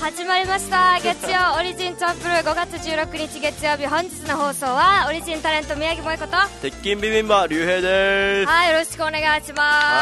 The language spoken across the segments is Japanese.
始まりました月曜オリジンチャンプルー5月16日月曜日、本日の放送はオリジンタレント宮城萌子と鉄筋ビビンバ竜兵です。 はい、よろしくお願いします。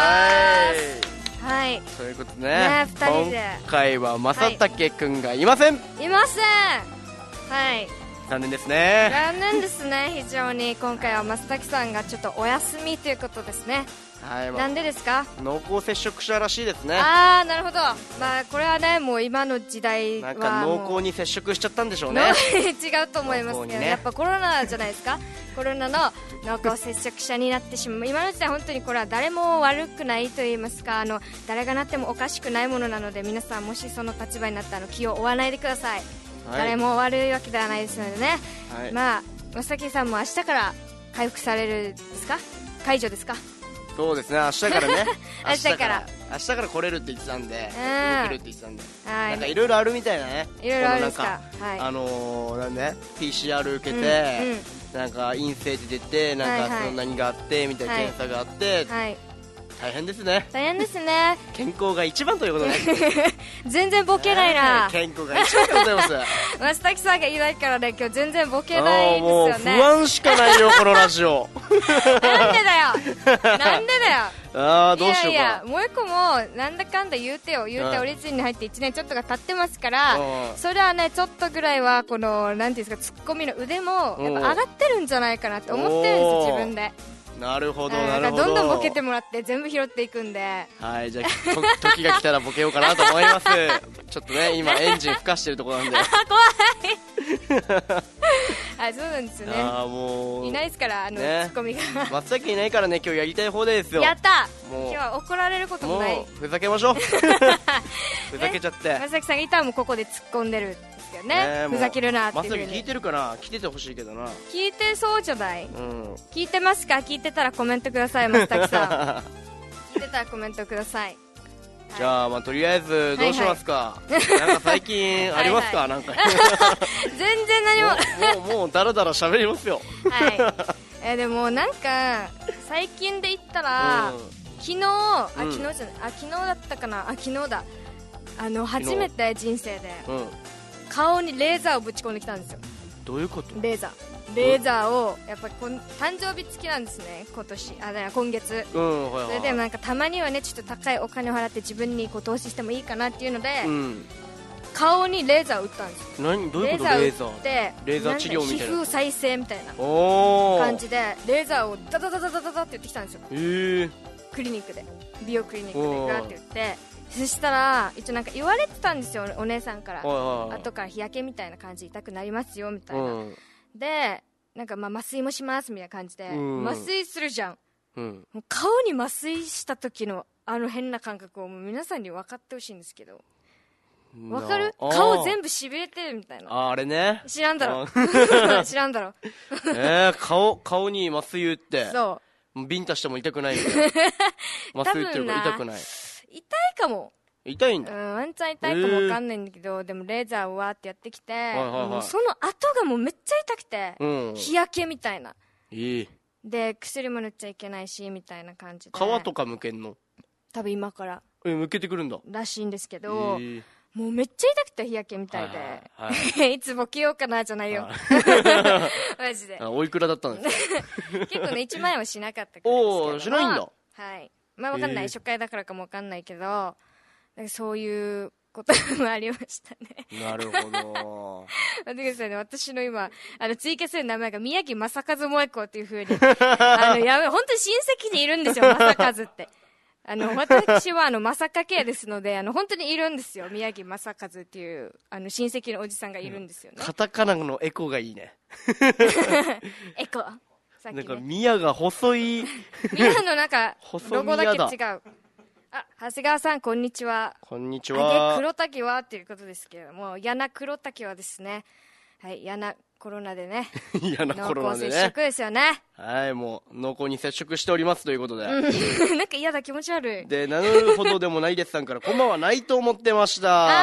はい、 ということでね、 2人で今回は正竹くんがいません。 いません。はい、 残念ですね。 残念ですね。非常に今回は正竹さんがちょっとお休みということですね。 はい、 なんでですか？ 濃厚接触者らしいですね。 あー、なるほど。まあこれはね、もう今の時代はなんか濃厚に接触しちゃったんでしょうね。 違うと思いますけど、ね、やっぱコロナじゃないですか。コロナの濃厚接触者になってしまう。今の時代本当にこれは誰も悪くないと言いますか、誰がなってもおかしくないものなので、皆さんもしその立場になったら気を負わないでください。はい、誰も悪いわけではないですのでね。はい、まあ正木さんも明日から回復されるですか？解除ですか？そうですね、 明日からね明日から来れるって言ってたんで、動けるって言ってたんで、なんかいろいろあるみたいなね。 いろいろあるんですか？はい、 なんで PCR 受けて、なんか陰性で出て、なんかその何があってみたいな検査があって、大変ですね。大変ですね。健康が一番ということで全然ボケないな。 健康が一番でございます。 正竹さんがいないからね、今日全然ボケないですよね。 もう不安しかないよこのラジオ。 なんでだよ。なんでだよ。 どうしようか。いやもう一個もなんだかんだ言うてオリジンに入って1年ちょっとが経ってますから、それはねちょっとぐらいはこのなんていうんですか、ツッコミの腕もやっぱ上がってるんじゃないかなって思ってるんですよ、自分で。 なるほどなるほど。 どんどんボケてもらって全部拾っていくんで、 はい、じゃあ時が来たらボケようかなと思います。ちょっとね今エンジン吹かしてるところなんで。 怖い。あ、そうなんですよね。 もういないですからツッコミが。 松崎いないからね、今日やりたい方ですよ。 やった。今日は怒られることもない。 もうふざけましょう。ふざけちゃって。 松崎さんがいたらもうここで突っ込んでるんですけどね。ふざけるなっていう風に。 松崎聞いてるかな？来ててほしいけどな。 聞いてそうじゃない。聞いてますか？聞いてたらコメントください、松崎さん。聞いてたらコメントください。 じゃあとりあえずどうしますか？なんか最近ありますか？なんか全然何ももうだらだら喋りますよ。 はい。でもなんか最近で言ったら、昨日じゃない、昨日だったかな、昨日だ。初めて人生で顔にレーザーをぶち込んできたんですよ。 どういうこと？ レーザーをやっぱり誕生日付きなんですね、今月。それでもなんかたまにはね、ちょっと高いお金を払って自分に投資してもいいかなっていうので、顔にレーザーを打ったんですよ。 どういうこと？レーザーってレーザー治療みたいな、 皮膚再生みたいな感じでレーザーをダダダダダダダって言ってきたんですよ。クリニックで、美容クリニックでガーって言って、そしたら一応なんか言われてたんですよ、お姉さんから。後から日焼けみたいな感じ、痛くなりますよみたいな。でなんか麻酔もしますみたいな感じで、麻酔するじゃん。もう顔に麻酔した時の変な感覚をもう皆さんに分かってほしいんですけど、分かる？顔全部しびれてるみたいな。 あれね、 知らんだろ。知らんだろ。 顔に麻酔打って、 そうビンタしても痛くないみたいな。麻酔打ってるから痛くない。 痛いかも。 痛いんだ。 ワンチャン痛いかも分かんないんだけど、でもレーザーをわーってやってきて、もうその後がもうめっちゃ痛くて、日焼けみたいな。で薬も塗っちゃいけないしみたいな感じで。 皮とかむけんの？多分今からむけてくるんだらしいんですけど、もうめっちゃ痛くて日焼けみたいで、いつボケようかなじゃないよ。マジで。 おいくらだったんですか？ 結構ね、1万円はしなかったからですけど。 しないんだ。 はい。まあわかんない、初回だからかもわかんないけど、そういうこともありましたね。 なるほど。 待ってくださいね、私の今追加する名前が宮城正和萌子っていう風に本当に親戚にいるんですよ、正和って。私は正家系ですので、本当にいるんですよ、宮城正和っていう親戚のおじさんがいるんですよね。 カタカナのエコがいいね。 エコ。 なんか宮が細い。 宮のなんかロゴだけ違う。長谷川さん、こんにちは。 こんにちは。 黒滝はっていうことですけれども、柳黒滝はですね、はい、柳コロナでね、濃厚接触ですよね。 はい、もう濃厚に接触しておりますということで。 なんか嫌だ、気持ち悪い。 で、なるほどでもないですさんから、こんばんはないと思ってました。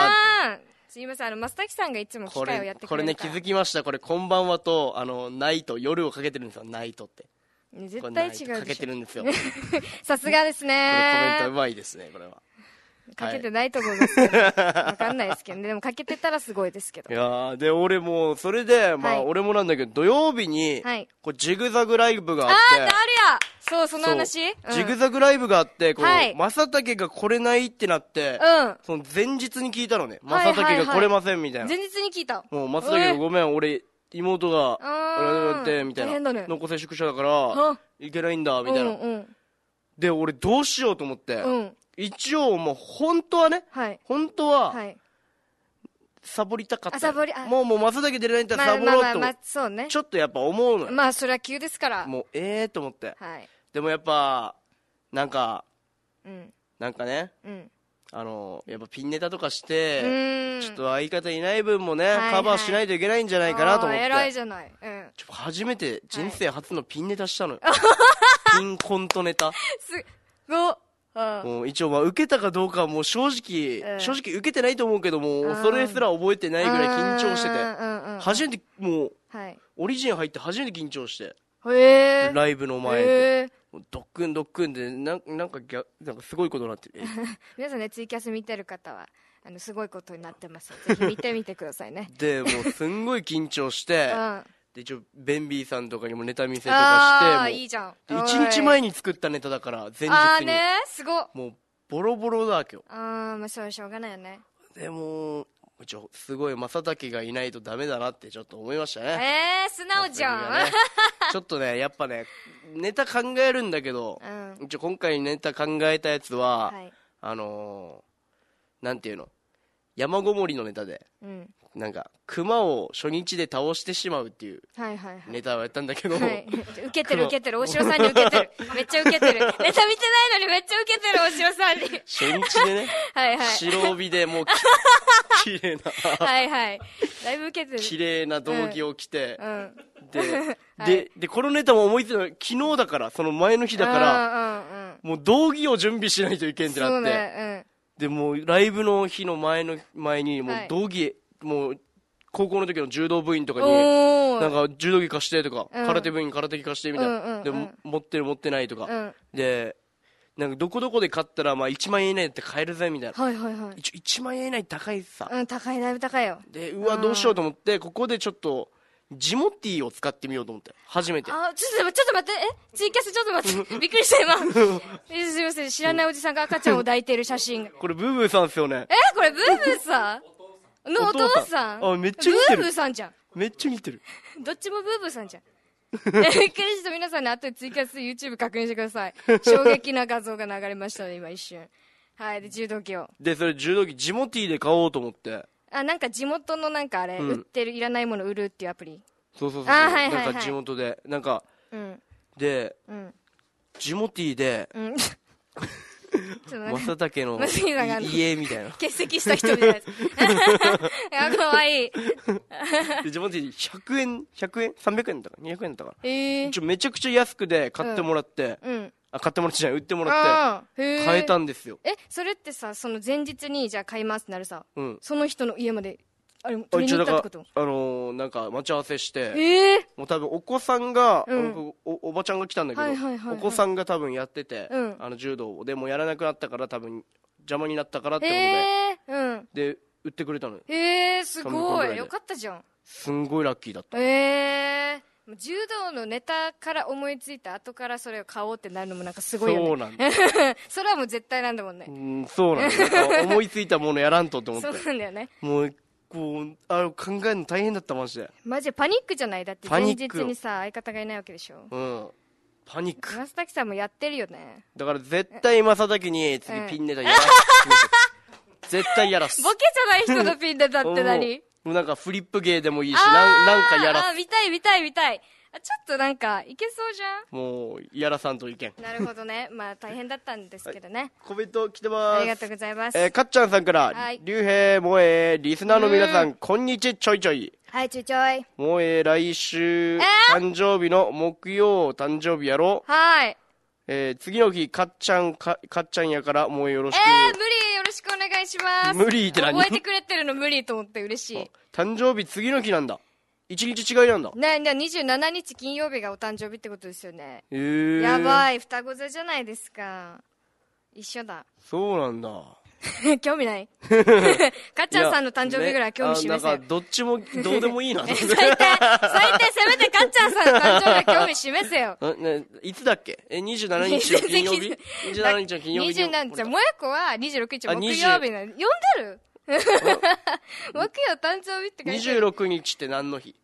すいません、増滝さんがいつも機械をやってくれるから。 これね、気づきました。これ、こんばんはと、ないと、夜をかけてるんですよ、ないとって。 絶対違うでしょ。 かけてるんですよ。 さすがですね。 これコメントうまいですね、これは。 かけてないと思いますけど、わかんないですけどね。でもかけてたらすごいですけど。 いやー、で、俺も、それで、まあ、俺もなんだけど、土曜日に、こうジグザグライブがあって。 誰やそう、その話、 ジグザグライブがあって、こう、正竹が来れないってなって、その前日に聞いたのね。正竹が来れません、みたいな。 前日に聞いた。 もう、正竹がごめん、俺、妹が、って、みたいな。濃厚接触者だから、いけないんだ、みたいな。で、俺どうしようと思って、一応もう本当はね、本当は、サボりたかった。もう正竹出れないんだったらサボろうと思って、ちょっとやっぱ思うのよ。 まあそれは急ですから。 もうと思って。でもやっぱ、なんかね、やっぱピンネタとかして、ちょっと相方いない分もね、カバーしないといけないんじゃないかなと思って。 偉いじゃない。 初めて、人生初のピンネタしたのよ。ピンコントネタ。 すごっ。 もう一応まあ受けたかどうかはもう正直受けてないと思うけども、それすら覚えてないぐらい緊張してて、初めてもう、オリジン入って初めて緊張して、ライブの前で。ドックンで、なんかすごいことになってる。 皆さんね、ツイキャス見てる方は、すごいことになってます。ぜひ見てみてくださいね。 で、もうすんごい緊張して、で、一応、ベンビーさんとかにもネタ見せとかして、 いいじゃん。 1日前に作ったネタだから、前日に。 すごっ。 もう、ボロボロだわけよ。 まあ、それしょうがないよね。 でも、すごい、正竹がいないとダメだなってちょっと思いましたね。 素直じゃん。 ちょっとね、やっぱね、ネタ考えるんだけど、一応今回ネタ考えたやつは、なんていうの、山ごもりのネタで、なんか、熊を初日で倒してしまうっていうネタをやったんだけど、 受けてる、大城さんに受けてる。めっちゃ受けてる。ネタ見てないのにめっちゃ受けてる、大城さんに。 初日でね、白帯でもう、綺麗な、 だいぶ受けてる。 綺麗な道着を着て、で、このネタも思いついたの、昨日だから、その前の日だから、もう道着を準備しないといけんってなって、で、もうライブの日の前に、もう道着、もう、高校の時の柔道部員とかに、なんか柔道着貸してとか、空手部員空手着貸してみたいな。で、持ってる持ってないとか。で、なんかどこどこで買ったらまあ1万円以内って買えるぜみたいな。一応1万円以内高いさ。 高い、だいぶ高いよ。 で、どうしようと思って、ここでちょっと、ジモティーを使ってみようと思って。初めて。 ちょっと待って。ツイキャスちょっと待って。びっくりした今。すいません。知らないおじさんが赤ちゃんを抱いている写真。 これブーブーさんですよね。 これブーブーさんのお父さん。 めっちゃ似てる。 ブーブーさんじゃん。 めっちゃ似てる。 どっちもブーブーさんじゃん。びっくりした。皆さんね、後でツイキャス YouTube 確認してください。衝撃な画像が流れましたね、今一瞬。で、柔道着を。 で、それ柔道着、ジモティーで買おうと思って。 なんか地元のなんかあれ、売ってる、いらないもの売るっていうアプリ。 そう。なんか地元で、なんか、で、ジモティーで、正竹の家みたいな。 欠席した人みたいなやつ。かわいい。 ジモティー100円 ?300 円だったか 200 円だったか一応めちゃくちゃ安くで買ってもらって、買ってもらってじゃない、売ってもらって、買えたんですよ。 それってさ、その前日にじゃあ買いますってなるさ、その人の家まで、取りに行ったってこと？ なんか待ち合わせして、もう多分お子さんが、おばちゃんが来たんだけど、お子さんが多分やってて、柔道を。でもやらなくなったから多分邪魔になったからってことで、で、売ってくれたのよ。 すごい。よかったじゃん。 すんごいラッキーだった。 柔道のネタから思いついた後からそれを買おうってなるのもなんかすごいよね。 そうなんだ。 それはもう絶対なんだもんね。 そうなんだ。思いついたものやらんとって思って。 そうなんだよね。 もう、こう、考えるの大変だった、マジで。 マジでパニックじゃない？だって前日にさ、相方がいないわけでしょ。 パニック。 正竹さんもやってるよね。 だから絶対正竹に次ピンネタやらす。絶対やらす。 ボケじゃない人のピンネタって何？ なんかフリップ芸でもいいし、なんかやらす。 見たい。ちょっとなんか、いけそうじゃん。 もう、やらさんといけん。 なるほどね。まあ、大変だったんですけどね。 コメント来てます。 ありがとうございます。 かっちゃんさんから、りゅうへい、もえ、リスナーの皆さん、こんにちちょいちょい。 はい、ちょいちょい。 もえ、来週、誕生日の木曜誕生日やろ。 はい。 次の日、かっちゃんやから、もうよろしく。 無理、よろしくお願いします。 無理って何？ 覚えてくれてるの無理と思って嬉しい。 誕生日次の日なんだ。一日違いなんだ。 27日金曜日がお誕生日ってことですよね。やばい、双子座じゃないですか。一緒だ。 そうなんだ。 興味ないかっちゃんさんの誕生日ぐらい興味示せよ。 なんかどっちもどうでもいいな。 最低、せめてかっちゃんさんの誕生日興味示せよ。 いつだっけ27日の金曜日 ?27 日の金曜日。 じゃあ、萌子は26日木曜日なの。読んでる木曜誕生日って書いてある。 26日って何の日？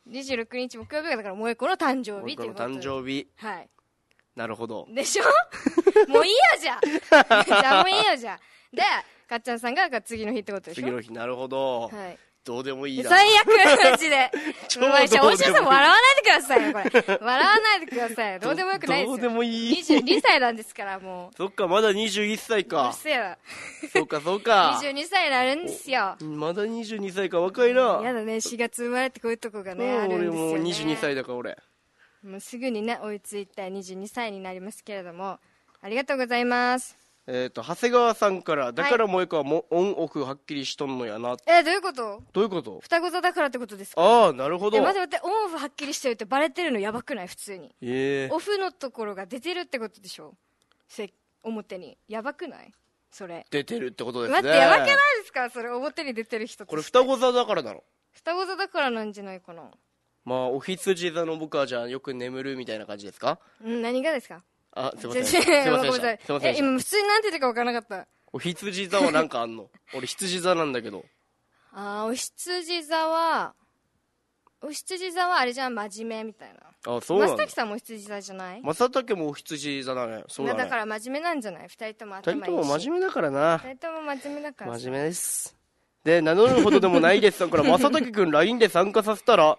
26日木曜日がだから萌子の誕生日ってこと。 萌子の誕生日。 はい。 なるほど。 でしょもういいよじゃあ。じゃあもういいよじゃあ。で、かっちゃんさんが次の日ってことでしょ。 次の日、なるほど。 はい。 どうでもいいな。 最悪マジで。おしょさん笑わないでくださいよ、これ。笑わないでくださいよ。どうでもよくないですよ。 どうでもいい。 22歳なんですから、もう。 そっか、まだ21歳か。 うるせえわ。 そうか、そうか。 22歳になるんですよ。 まだ22歳か、若いな。 やだね、4月生まれってこういうとこがね、あるんですよね。 俺もう22歳だから、俺。 もうすぐにね、追いついて22歳になりますけれども、ありがとうございます。 長谷川さんから、だから萌子はもオンオフはっきりしとんのやな。 どういうこと？ どういうこと？ 双子座だからってことですか？ ああ、なるほど。 待って、オンオフはっきりしてるってバレてるのやばくない？普通に。オフのところが出てるってことでしょ？表に。やばくない？それ。 出てるってことですね。 待って、やばくないですか？それ、表に出てる人って。 これ双子座だからだろ。 双子座だからなんじゃないかな。 まあ、お羊座の僕はじゃあよく眠るみたいな感じですか？ 何がですか？ すいません。すいません。 今普通になんて言ってか分からなかった。 お羊座はなんかあんの？俺羊座なんだけど。 お羊座はあれじゃん、真面目みたいな。 そうなんだ。 正滝さんもお羊座じゃない？ 正滝もお羊座だね。そうだね。 だから真面目なんじゃない？二人とも頭いいし。 二人とも真面目だからな。 二人とも真面目だから。 真面目です。で、名乗るほどでもないですだから正滝くん LINE で参加させたら、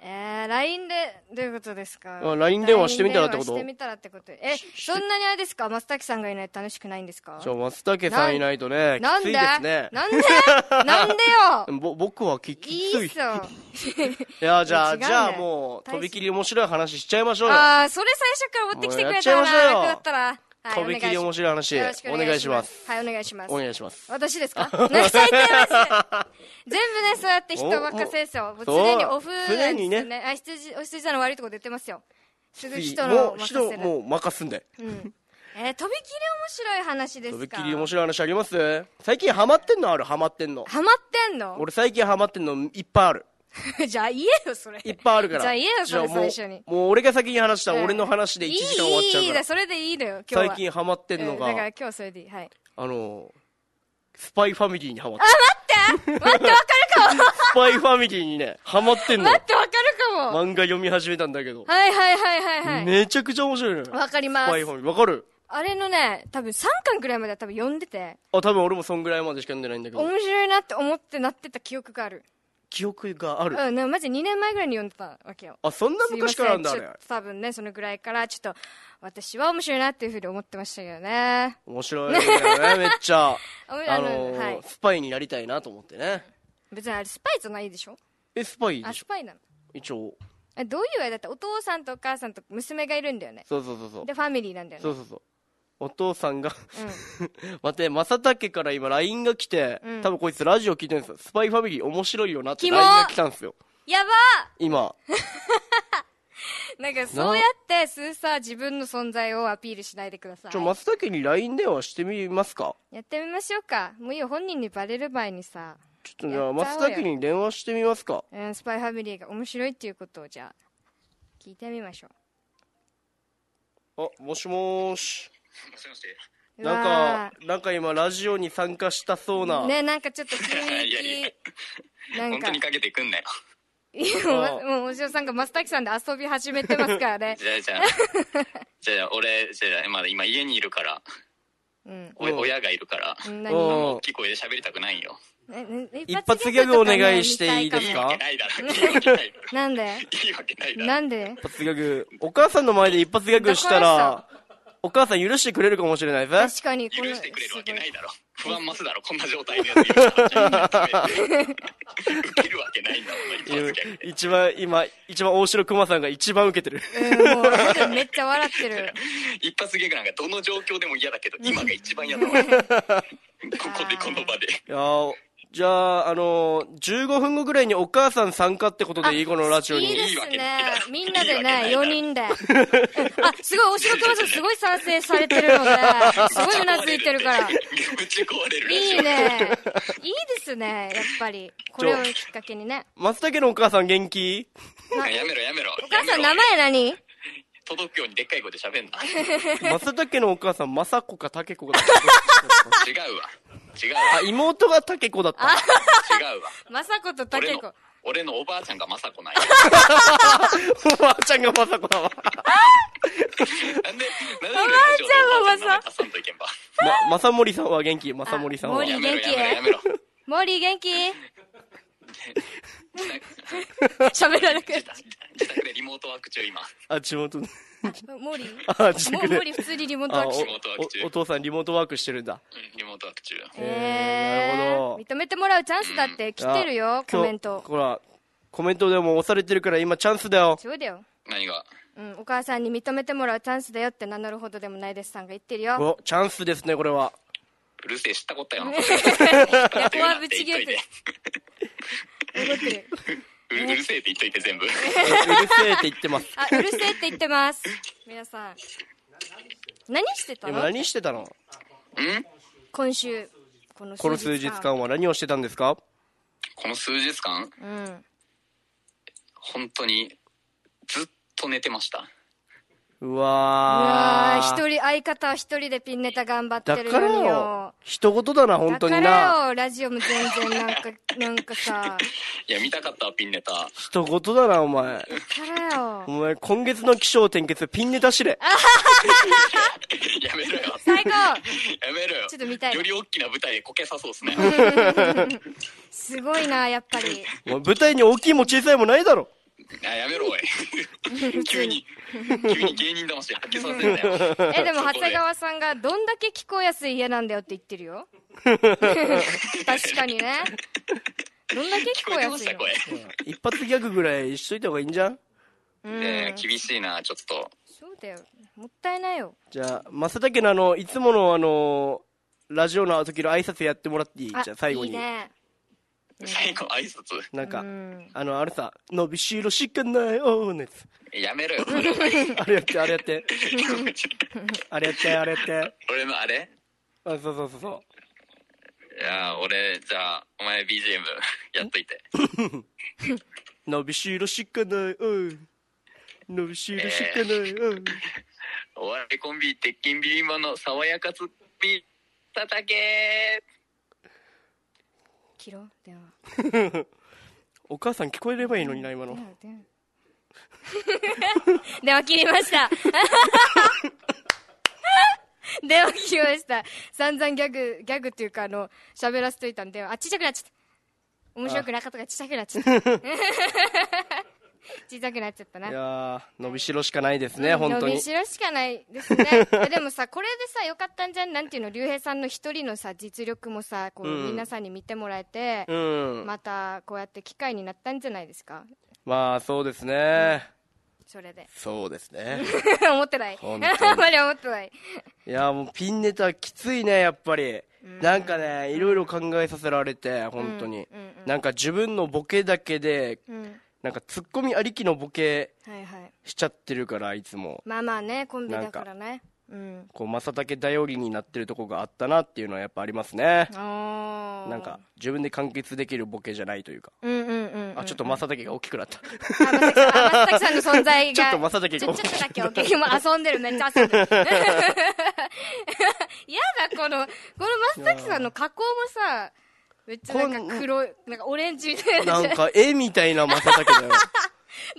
LINE で、どういうことですか？ LINE 電話してみたらってこと？ してみたらってこと。そんなにあれですか？松滝さんがいないと楽しくないんですか？ 松滝さんいないとね、きついですね。 なんでよ僕はきつい。 いいっすよ。 いや、じゃあもう、とびきり面白い話しちゃいましょうよ。 それ最初から持ってきてくれたら楽だったら。 とびきり面白い話、お願いします。 はい、お願いします。 お願いします。 私ですか？最低マジで。全部ね、そうやって人ばっかせですよ。常にオフなんですね。お羊座の悪いとこ出てますよ。すぐ人の任せる。 もう任すんで。 とびきり面白い話ですか？ とびきり面白い話あります？最近ハマってんの？ ハマってんの？ 俺最近ハマってんのいっぱいある。 じゃあ言えよ、それ。 いっぱいあるから。 じゃあ言えよ、それ最初に。 もう俺が先に話したら俺の話で1時間終わっちゃうから。 いい、それでいいのよ、今日は。 最近ハマってんのが。 だから今日はそれでいい。はい。 スパイファミリーにハマって待って、わかるかも。 スパイファミリーにね、ハマってんの。 待って、わかるかも。 漫画読み始めたんだけど。 はい。 めちゃくちゃ面白いのよ。 わかります。 スパイファミリー。わかる？ あれのね、多分3巻くらいまでは多分読んでて。 多分俺もそんぐらいまでしか読んでないんだけど。 面白いなって思ってなってた記憶がある。 記憶がある？ マジ2年前ぐらいに読んでたわけよ。 そんな昔からなんだ、あれ。 多分ね、そのぐらいから、ちょっと、私は面白いなっていうふうに思ってましたけどね。 面白いんだよね、めっちゃ。 はい、 スパイになりたいなと思ってね。 別にあれスパイじゃないでしょ？ スパイでしょ？ スパイなの。 一応。 どういうあれだって、お父さんとお母さんと娘がいるんだよね。 そう。 で、ファミリーなんだよね。 そう。お父さんが待って、正竹から今 LINE が来て、多分こいつラジオ聞いてるんですよ。スパイファミリー面白いよなって LINE が来たんですよ。 やば今。 なんかそうやって自分の存在をアピールしないでください。 正竹に LINE 電話してみますか？ やってみましょうか。もういいよ、本人にバレる前にさ。 ちょっとじゃあ正竹に電話してみますか？ スパイファミリーが面白いっていうことをじゃあ聞いてみましょう。もしもーし。なんか今ラジオに参加したそうな。 ね、なんかちょっと雰囲気。 本当にかけてくんなよ。 もうお嬢さんが正滝さんで遊び始めてますからね。 じゃあ俺まだ今家にいるから、親がいるから、大きい声で喋りたくないよ。 一発ギャグお願いしていいですか？ なんで？なんで？ 一発ギャグ。お母さんの前で一発ギャグしたら、お母さん許してくれるかもしれないぜ。 確かに。 許してくれるわけないだろ。不安増すだろ、こんな状態で。受けるわけないんだもん、 一番大城熊さんが一番受けてる。 もう、めっちゃ笑ってる。 一発ギャグなんかどの状況でも嫌だけど、今が一番嫌だわ。ここで、この場で。 いやじゃあ、15分後ぐらいにお母さん参加ってことでいい？このラジオに。 いいですね。みんなでね、4人で。あ、すごい、大城くまさんすごい賛成されてるので、すごいうなずいてるから。 ぶち壊れるラジオ。 いいね。いいですね、やっぱり。これをきっかけにね。 松茸のお母さん元気？ やめろ。 お母さん名前何？ 届くようにでっかい声で喋んな。 松茸のお母さん、まさこかたけこか。 違うわ。 あ、妹がたけこだった。 違うわ。 まさことたけこ。 俺のおばあちゃんがまさこない。 おばあちゃんがまさこだわ。 なんでおばあちゃんがまさ。 まさもりさんは元気？まさもりさんは。 もり元気？もり元気？喋らなくて。 自宅でリモートワーク中今。 あ、地元。 モリモリ普通にリモートワーク中。お父さんリモートワークしてるんだ。 リモートワーク中。 なるほど。 認めてもらうチャンスだって来てるよ、コメント。 ほら、コメントでも押されてるから今チャンスだよ。 そうだよ。 何が？ お母さんに認めてもらうチャンスだよって名乗るほどでもないですさんが言ってるよ。 お、チャンスですね、これは。 うるせえ、知ったことやな。 ヤコはぶち切れて。怒ってる。 うるせえって言っといて全部。 うるせえって言ってます。 あ、うるせえって言ってます。皆さん。何してたの？ 何してたの？ 今週、 この数日間は何をしてたんですか？ この数日間？本当に、ずっと寝てました。 うわー、相方は一人でピンネタ頑張ってるのによ。 人事だな、本当にな。 だからよ、ラジオも全然なんかさ。 いや、見たかったわ、ピンネタ。 人事だな、お前。 だからよ。 お前、今月の起承転結、ピンネタ知れ。 やめろよ。 最高。 やめろよ。 ちょっと見たい。 より大きな舞台でこけさそうっすね。 すごいな、やっぱり。 舞台に大きいも小さいもないだろ。 やめろおい。急に芸人魂発揮させるんだよ。 でも長谷川さんがどんだけ聞こえやすい家なんだよって言ってるよ。確かにね。どんだけ聞こえやすいの？ 一発ギャグぐらいしといた方がいいんじゃん？ 厳しいな、ちょっと。 そうだよ、もったいないよ。 じゃあ正竹のいつものラジオの時の挨拶やってもらっていい？じゃあ最後に。いいね。 最後挨拶なんかあれさ、伸びしろしかないおーねつ。 やめろよ。 あれやってあれやって俺のあれ？ あ、そういや、俺じゃあお前 BGM やっといて。 伸びしろしかない伸びしろしかないお笑いコンビ鉄筋ビリンバの爽やかツッピー叩けー。 切ろう電話。 お母さん聞こえればいいのにな、今の。 電話切りました。電話切りました。散々ギャグっていうか喋らせといたんで、ちっちゃくなっちゃった。面白くなかったからちっちゃくなっちゃった。小さくなっちゃったな。 いや伸びしろしかないですね、本当に。 伸びしろしかないですね。でもさ、これでさ、よかったんじゃん。なんていうの、竜兵さんの一人のさ、実力もさ、皆さんに見てもらえて、またこうやって機会になったんじゃないですか。 まあ、そうですね。 それで。 そうですね。 思ってない。あんまり思ってない。 いや、もうピンネタきついね、やっぱり。なんかね、いろいろ考えさせられて、本当に。なんか自分のボケだけで、なんかツッコミありきのボケしちゃってるから、いつも。 まあまあね、コンビだからね。 正竹頼りになってるとこがあったなっていうのはやっぱありますね。なんか自分で完結できるボケじゃないというか。ちょっと正竹が大きくなった。 正竹さんの存在がちょっと正竹がちょっとだけ大きい。遊んでる、めっちゃ遊んでる。やだ、この正竹さんの加工もさ、めっちゃなんか黒い、なんかオレンジみたいな。 なんか絵みたいな正竹だよ。どっから拾って、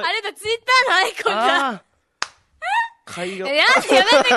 あれだ、ツイッターのアイコンだ。 海岸。やめてください。やめてく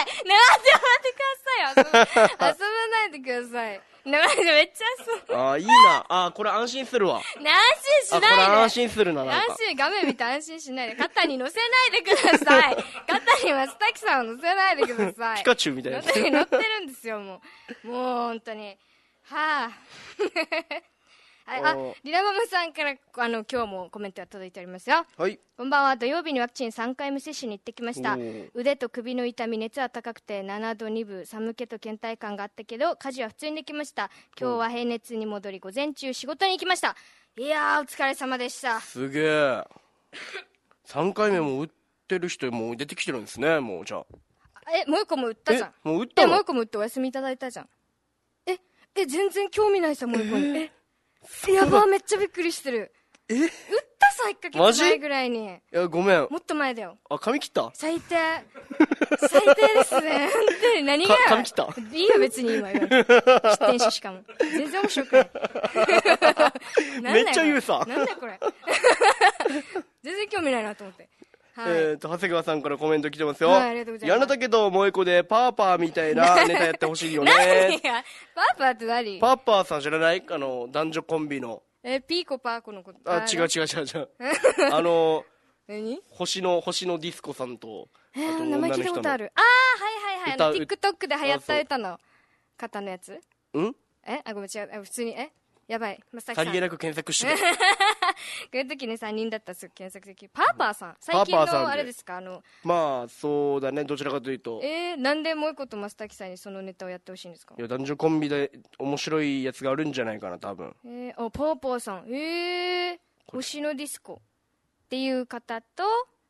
ださい。遊ばないでください。めっちゃいいな。これ安心するわ。 安心しないで。 これ安心するな。 安心、画面見て安心しないで。肩に乗せないでください。肩に松滝さんを乗せないでください。 ピカチュウみたいな。 乗ってるんですよ、もう本当に。はリラママさんから今日もコメントが届いておりますよ。 はい。 こんばんは。土曜日にワクチン3回目接種に行ってきました。腕と首の痛み、熱は高くて7度2分、寒気と倦怠感があったけど家事は普通にできました。今日は平熱に戻り午前中仕事に行きました。いやー、お疲れ様でした。 すげえ。3回目も打ってる人もう出てきてるんですね。もうじゃあもう一個も打ったじゃん。 もう打ったの？ もう一個も打ってお休みいただいたじゃん。全然興味ないさ、もう一個に。やば、めっちゃびっくりしてる。打ったさ、1ヶ月前ぐらいに。いや、ごめん。 もっと前だよ。 髪切った？ 最低。最低ですね。本当に何が。 髪切った？ いいよ、別に今言われて。知ってんし、しかも。全然面白くない。 めっちゃ言うさ。 なんだこれ。全然興味ないなと思って。 長谷川さんからコメント来てますよ。 ありがとうございます。 やんだけど萌え子でパーパーみたいなネタやってほしいよね。 何やパーパーって何？ パーパーさん知らない？男女コンビの。 ピーコパーコのこと。 違う。 何？ 星のディスコさんと、 名前聞いたことある。はい。TikTok で流行った歌の方のやつ？ ごめん違う。普通に、やばい。 さりげなく検索して。 こういう時ね、3人だったらすぐ検索できる。パーパーさん最近のあれですか？ まあ、そうだね。どちらかというと。 なんでもう一個と増滝さんにそのネタをやってほしいんですか？ いや、男女コンビで面白いやつがあるんじゃないかな、多分。 パーパーさん。星のディスコっていう方と、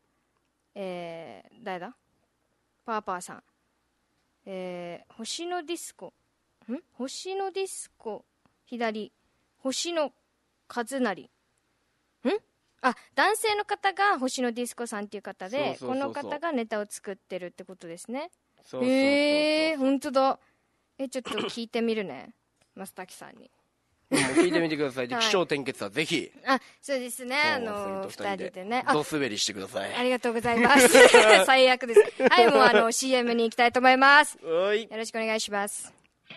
誰だ？パーパーさん。星のディスコ。星のディスコ。左。星野和成。男性の方が星野ディスコさんっていう方で、この方がネタを作ってるってことですね。本当だ。ちょっと聞いてみるね。増滝さんに。 聞いてみてください。起承転結はぜひ。 そうですね。2人でね。 ど滑りしてください。 ありがとうございます。最悪です。はい、もうCM に行きたいと思います。よろしくお願いします。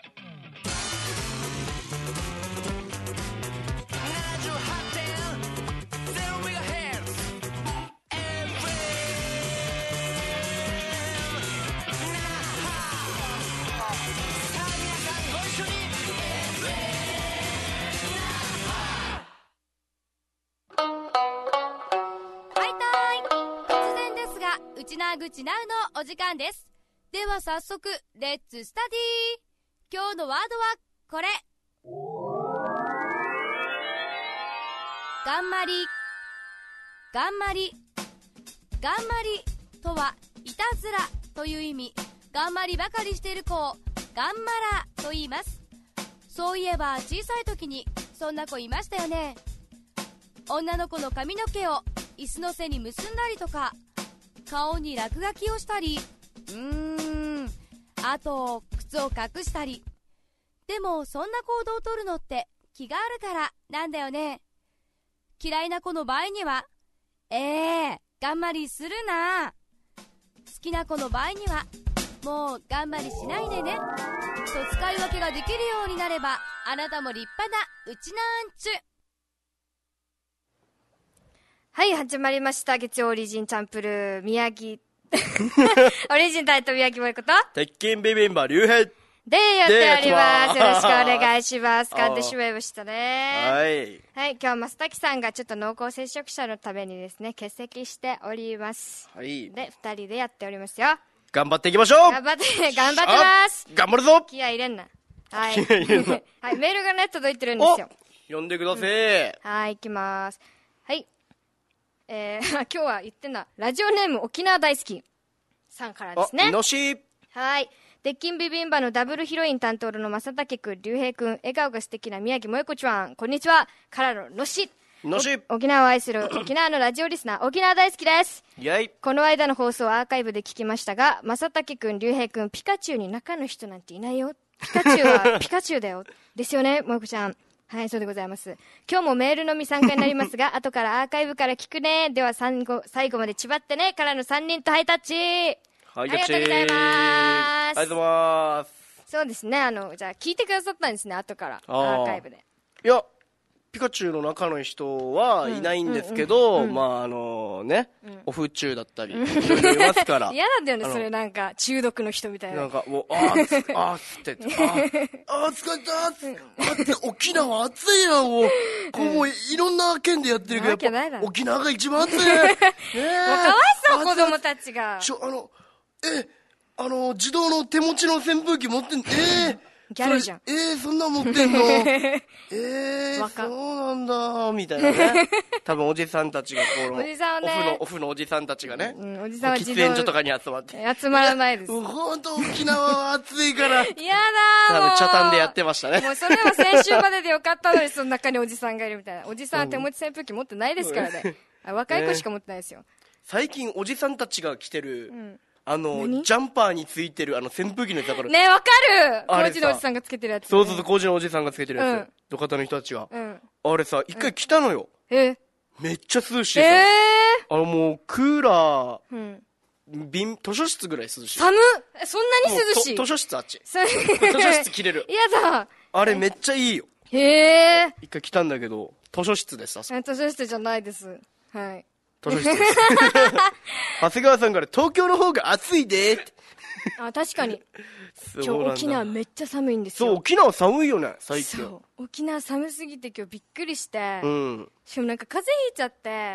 ウチナーグチナウのお時間です。では早速レッツスタディー。今日のワードはこれ。がんまり。がんまり。がんまりとはいたずらという意味。がんまりばかりしている子をがんまらと言います。そういえば小さい時にそんな子いましたよね。女の子の髪の毛を椅子の背に結んだりとか、顔に落書きをしたり、あと靴を隠したり。でもそんな行動をとるのって気があるからなんだよね。嫌いな子の場合にはがんまりするな。好きな子の場合にはもうがんまりしないでねと使い分けができるようになれば、あなたも立派なうちなんちゅ。 はい、始まりました。月曜オリジンチャンプルー、宮城。オリジンタイト宮城萌子と、 鉄筋ビビンバ竜兵でやっております。よろしくお願いします。噛んでしまいましたね。はい、今日増滝さんがちょっと濃厚接触者のためにですね、欠席しております。で、2人でやっておりますよ。 頑張っていきましょう。 頑張ってます。 頑張るぞ。 気合い入れんな。はい。はい、メールがね、届いてるんですよ。 読んでください。 はい、行きます。はい。今日は言ってんだ。ラジオネーム沖縄大好きさんからですね。 のし。 はい。鉄筋ビビンバのダブルヒロイン担当の正竹くん、竜兵くん、笑顔が素敵な宮城萌子ちゃん、こんにちは。からののし。沖縄を愛する沖縄のラジオリスナー、沖縄大好きです。この間の放送をアーカイブで聞きましたが、正竹くん、竜兵くん、ピカチュウに中の人なんていないよ。ピカチュウはピカチュウだよ。ですよね、萌子ちゃん。はい、そうでございます。今日もメールのみ参加になりますが、後からアーカイブから聞くね。では最後までちばってね。からの3人とハイタッチ。 ありがとうございます。ありがとうございます。 そうですね、じゃあ聞いてくださったんですね、後からアーカイブで。 いや、ピカチュウの中の人はいないんですけど、 ね、オフ中だったり、いろいろいますから。 嫌なんだよね、それなんか、中毒の人みたいな。 なんかもう、疲れた沖縄暑いやん、もう。もういろんな県でやってるけど、沖縄が一番暑い。もうかわいそう、子供たちが。 自動の手持ちの扇風機持ってん、 ギャルじゃん。 そんなん持ってんのそうなんだ、みたいなね。多分おじさんたちが、オフのおじさんたちがね、 おじさんは喫煙所とかに集まって。 集まらないです。 ほんと沖縄は暑いから。 やだー、もう。 茶炭でやってましたね。 もうそれは先週まででよかったのに、その中におじさんがいるみたいな。おじさんは手持ち扇風機持ってないですからね。若い子しか持ってないですよ。 最近おじさんたちが着てる、ジャンパーについてる扇風機のやつだから。 ねえ、わかる工事のおじさんがつけてるやつ。 そう、工事のおじさんがつけてるやつ。土方の人たちが。あれさ、一回着たのよ。めっちゃ涼しいさ。もう、クーラー、図書室ぐらい涼しい。 寒っそんなに涼しい図書室あっち。図書室着れる。 やだあれめっちゃいいよ。一回来たんだけど、図書室です。 図書室じゃないです。はい。 図書室です。長谷川さんから東京の方が暑いでって。 確かに。今日沖縄めっちゃ寒いんですよ。 そう、沖縄寒いよね、最近。 そう。沖縄寒すぎて今日びっくりして。しかもなんか風邪ひいちゃって、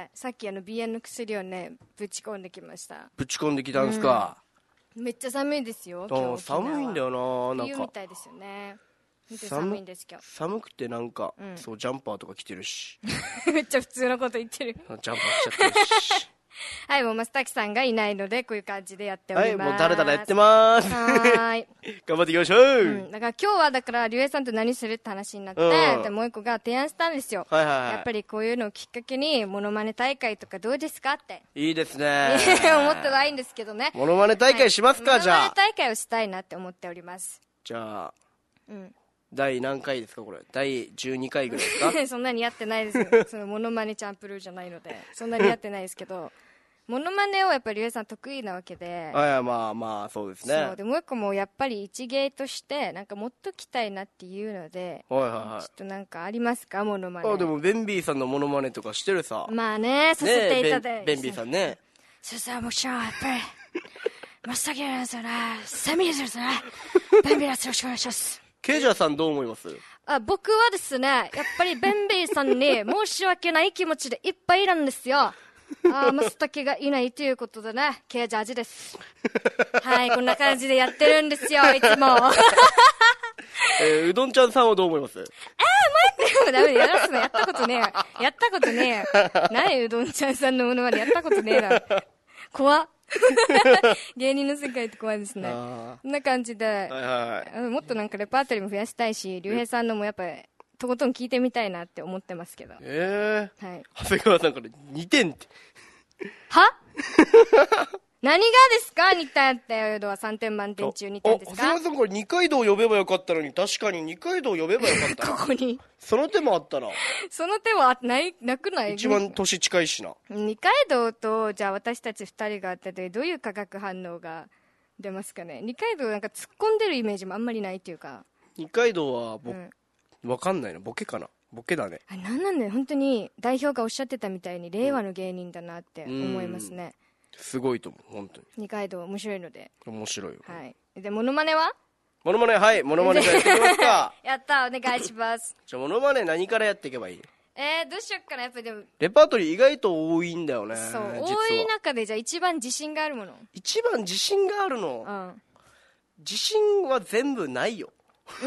さっき鼻炎の薬をね、ぶち込んできました。 ぶち込んできたんすか。 めっちゃ寒いですよ、今日。 寒いんだよな、なんか。 冬みたいですよね。寒いんです今日。 寒くてなんか、そう、ジャンパーとか着てるし。 めっちゃ普通のこと言ってる。 ジャンパー着ちゃってるし。 はい、もう増滝さんがいないので、こういう感じでやっております。 はい、もうだらだらやってまーす。 はい。 頑張っていきましょう。 だから今日は、だから、りゅうえいさんと何するって話になって、で、もう一個が提案したんですよ。やっぱりこういうのをきっかけに、モノマネ大会とかどうですかって。 いいですね。 思ってないんですけどね。 モノマネ大会しますか、じゃあ。 モノマネ大会をしたいなって思っております。 じゃあ、第何回ですかこれ。第12回ぐらいですかそんなにやってないですよ。そのモノマネチャンプルーじゃないので、そんなにやってないですけど、モノマネをやっぱりりゅうえいさん得意なわけで。 まあ、そうですね。 そう。で、もう一個もやっぱり一芸として、なんかもっときたいなっていうので、ちょっとなんかありますかモノマネ。 でも、ベンビーさんのモノマネとかしてるさ。 まあね、させていただいて。 ベンビーさんね。 そうそう、もちろん、やっぱり、真っ先なんですよね。寒いですよね。ベンビーです。よろしくお願いします。 ケイジャーさんどう思います？ 僕はですね、やっぱりベンビーさんに申し訳ない気持ちでいっぱいなんですよ。マスタケがいないということでね、ケージ味です。はい、こんな感じでやってるんですよ、いつも。 うどんちゃんさんはどう思います？ 待ってよ、ダメだ、やらすのやったことねえよ。やったことねえよ。何うどんちゃんさんのものまでやったことねえな。怖っ。芸人の世界って怖いですね。こんな感じで、もっとなんかレパートリーも増やしたいし、りゅうへいさんのもやっぱり、とことん聞いてみたいなって思ってますけど。はい。 長谷川さんから2点って。 は何がですか ?2 点っていうのは3点満点中2点ですか？ 長谷川さんこれ二階堂呼べばよかったのに、確かに二階堂呼べばよかったな。 ここに。 その手もあったな。 その手はなくない？ 一番年近いしな。 二階堂と、じゃあ私たち2人があったで、どういう化学反応が出ますかね？二階堂なんか突っ込んでるイメージもあんまりないっていうか。 二階堂はわかんないな。ボケかな。ボケだね。 なんなんだよ。本当に代表がおっしゃってたみたいに、令和の芸人だなって思いますね。 すごいと思う、本当に。 二階堂面白いので。 面白いよ。 はい。で、モノマネは？ モノマネ、はい。モノマネじゃやっていきますか。 やった、お願いします。 じゃあ、モノマネ何からやっていけばいい？ どうしよっかな。やっぱりでも。 レパートリー意外と多いんだよね。 そう、多い中でじゃあ一番自信があるもの。 一番自信があるの？自信は全部ないよ。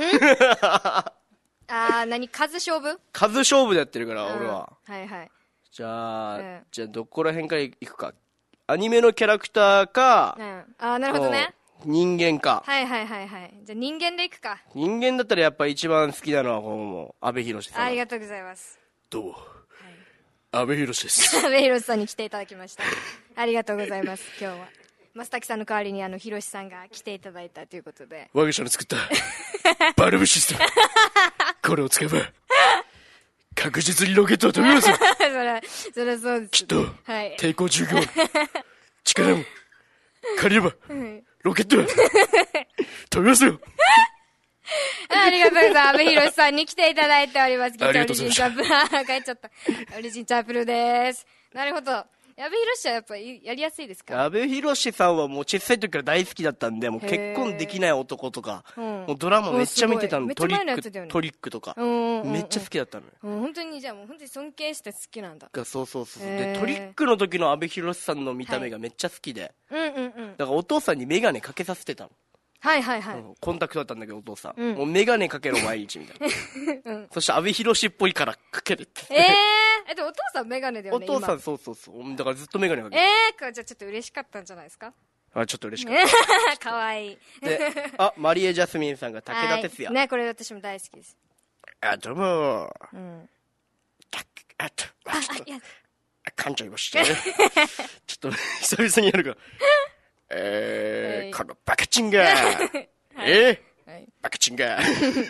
数勝負？ 数勝負でやってるから、俺は。 はいはい。 じゃあ、どこら辺からいくか。アニメのキャラクターか、 なるほどね。 人間か。 はいはいはいはい。じゃあ人間でいくか。 人間だったらやっぱ一番好きなのは、もう、阿部寛さん。 ありがとうございます。 どうも。阿部寛です。 阿部寛さんに来ていただきました。ありがとうございます、今日は。増滝さんの代わりに寛さんが来ていただいたということで。 我が社の作ったバルブシステム。これを使えば確実にロケットを飛びますよ。 それそうです。 きっと、抵抗重量力も借りればロケットは飛びますよ。 ありがとうございます。阿部寛さんに来ていただいております。 ありがとうございます。 帰っちゃった。オリジンチャープルです。なるほど。 阿部寛はやっぱやりやすいですか？ 阿部寛さんはもう小さい時から大好きだったんで、もう結婚できない男とか、もうドラマめっちゃ見てたの。トリックとか。めっちゃ好きだったのよ。 本当にじゃあもう本当に尊敬して好きなんだ。 そうそうそう。で、トリックの時の阿部寛さんの見た目がめっちゃ好きで。だからお父さんにメガネかけさせてたの。 はいはいはい。 コンタクトだったんだけど、お父さん。もうメガネかけろ毎日みたいな。そして阿部寛っぽいからかけるって。 でもお父さんメガネだよね。 お父さんそうそうそう。だからずっとメガネかけて。 じゃあちょっと嬉しかったんじゃないですか？ ちょっと嬉しかった。 かわいい。 で、マリエ・ジャスミンさんが武田鉄矢。 ね、これ私も大好きです。 どうも噛んじゃいましたね。ちょっと久々にやるから。このバカチンがバカチンが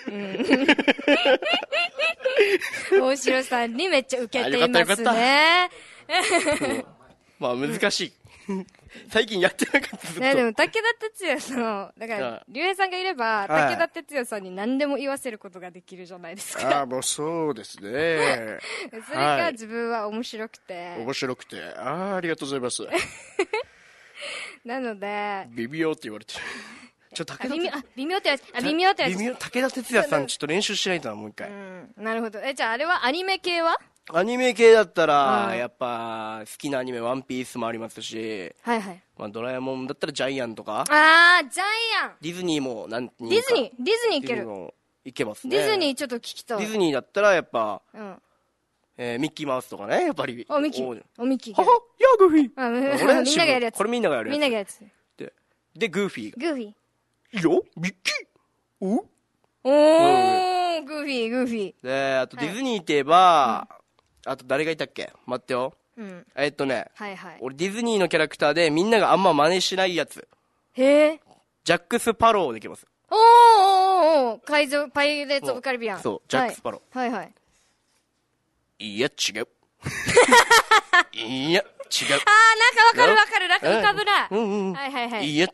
大城さんにめっちゃウケていますね。 まあ難しい。最近やってなかったね。でも武田鉄矢さんだから竜兵さんがいれば武田鉄矢さんに何でも言わせることができるじゃないですか。 もうそうですね。 それが自分は面白くてありがとうございます。 なので微妙って言われてる。 微妙ってやつ。武田鉄矢さんちょっと練習しないとな、もう一回。 なるほど。じゃああれはアニメ系は？ アニメ系だったら、やっぱ好きなアニメワンピースもありますし、ドラえもんだったらジャイアンとか。 ジャイアン。 ディズニーもディズニーいける。 いけますね。 ディズニーちょっと聞きたい。 ディズニーだったらやっぱミッキーマウスとかね、やっぱり。 ミッキー。 はは、グーフィー。 みんながやるやつ。 これみんながやるやつ。 で、グーフィー。 グーフィー。 よ、ミッキー。 グーフィー。 で、あとディズニーって言えば、あと誰がいたっけ？待ってよ。俺ディズニーのキャラクターでみんながあんま真似しないやつ。ジャック・スパローできます。 パイレーツ・オブ・カリビアン。 そう、ジャック・スパロー。 いや、違う。いや、違う。 なんかわかる。浮かぶな。 いや、違う。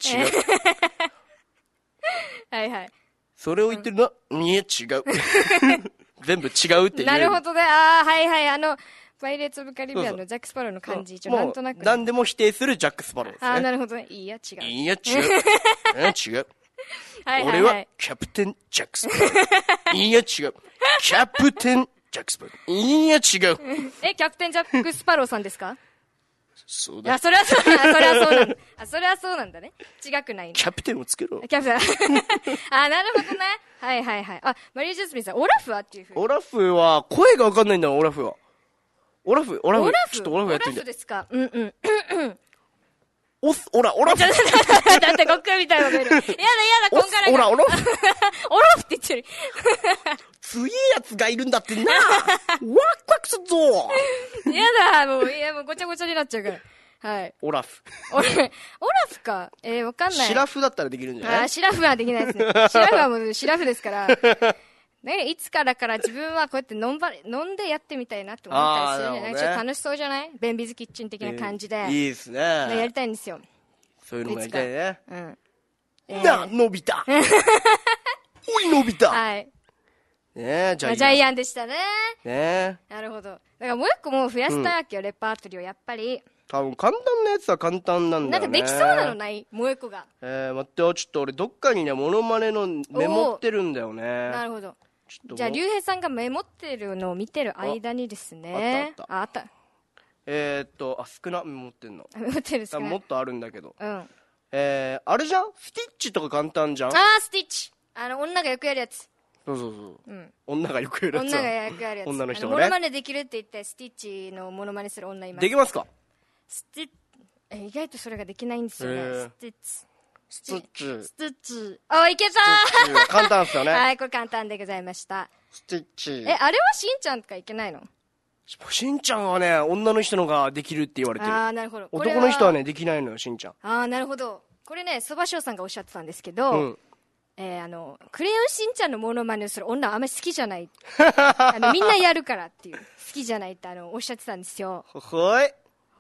それを言ってるの？いや、違う。全部違うって言う。 なるほどね。パイレーツ・オブ・カリビアンのジャック・スパローの感じ、なんとなく。 何でも否定するジャック・スパローですね。 なるほどね。いや、違う。 いや、違う。違う。俺はキャプテン・ジャック・スパロー。いや、違う。キャプテン・ジャック・スパロー。いや、違う。 キャプテン・ジャック・スパローさんですか？ そうだ。 それはそうなんだね。違くない。 キャプテンをつけろ。 キャプテン。なるほどね。マリー・ジャスミンさん、オラフはっていうふうに。 オラフは、声がわかんないんだよ、オラフは。オラフ。ちょっとオラフやってみて。 オラフですか？ オラフ。 だって、ごっくんみたいなのがいる。やだ、こんがらが。 オラフ。 オラフって言ってる。 強いやつがいるんだってな。ワクワクするぞ。 やだ、もうごちゃごちゃになっちゃうから。 オラフ。 オラフか。わかんない。 シラフだったらできるんじゃない？ シラフはできないですね。シラフはもうシラフですから。いつから自分はこうやって飲んでやってみたいなって思ったりするんじゃない？ちょっと楽しそうじゃない？ベンビーズキッチン的な感じで。 いいですね。 やりたいんですよ。 そういうのもやりたいね。のび太。おい、のび太。ジャイアンでしたね。なるほど。だからもう一個もう増やしたわけよ、レパートリーをやっぱり。 多分簡単なやつは簡単なんだよね。 なんかできそうなのない？もう一個が。 待ってよ、ちょっと俺どっかにね、モノマネのメモってるんだよね。 なるほど。じゃあ、竜兵さんがメモってるのを見てる間にですね。あった。 少な、メモってんの。 メモってる少な。 もっとあるんだけど。あれじゃん？スティッチとか簡単じゃん？ スティッチ。女がよくやるやつ。 そう。女がよくやるやつ。 女がよくやるやつ。 女の人がね。 モノマネできるって言って、スティッチのモノマネする女います。 できますか？ 意外とそれができないんですよね。 スティッチ。 いけた簡単ですよね。 はい、これ簡単でございました。 スティッチ。 あれはしんちゃんとかいけないの？ しんちゃんはね、女の人のができるって言われてる。 なるほど。 男の人はね、できないのよ、しんちゃん。なるほど。これね、そばしょうさんがおっしゃってたんですけど、クレヨンしんちゃんのモノマネをする女はあんまり好きじゃない。みんなやるからっていう。好きじゃないっておっしゃってたんですよ。 ほい。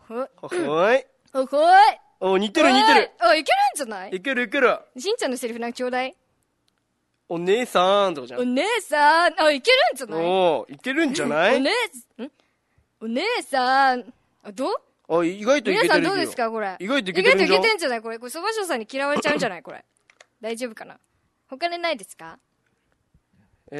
似てる。 いけるんじゃない？ いける。 しんちゃんのセリフなんかちょうだい。 お姉さんとかじゃん。 お姉さん。いけるんじゃない？ いけるんじゃない？ お姉さん。どう？ あ、意外といけてる。 皆さんどうですかこれ。 意外といけてるんじゃん。 意外といけてんじゃないこれ。これ、そばしょうさんに嫌われちゃうんじゃないこれ。大丈夫かな。他にないですか？ はい、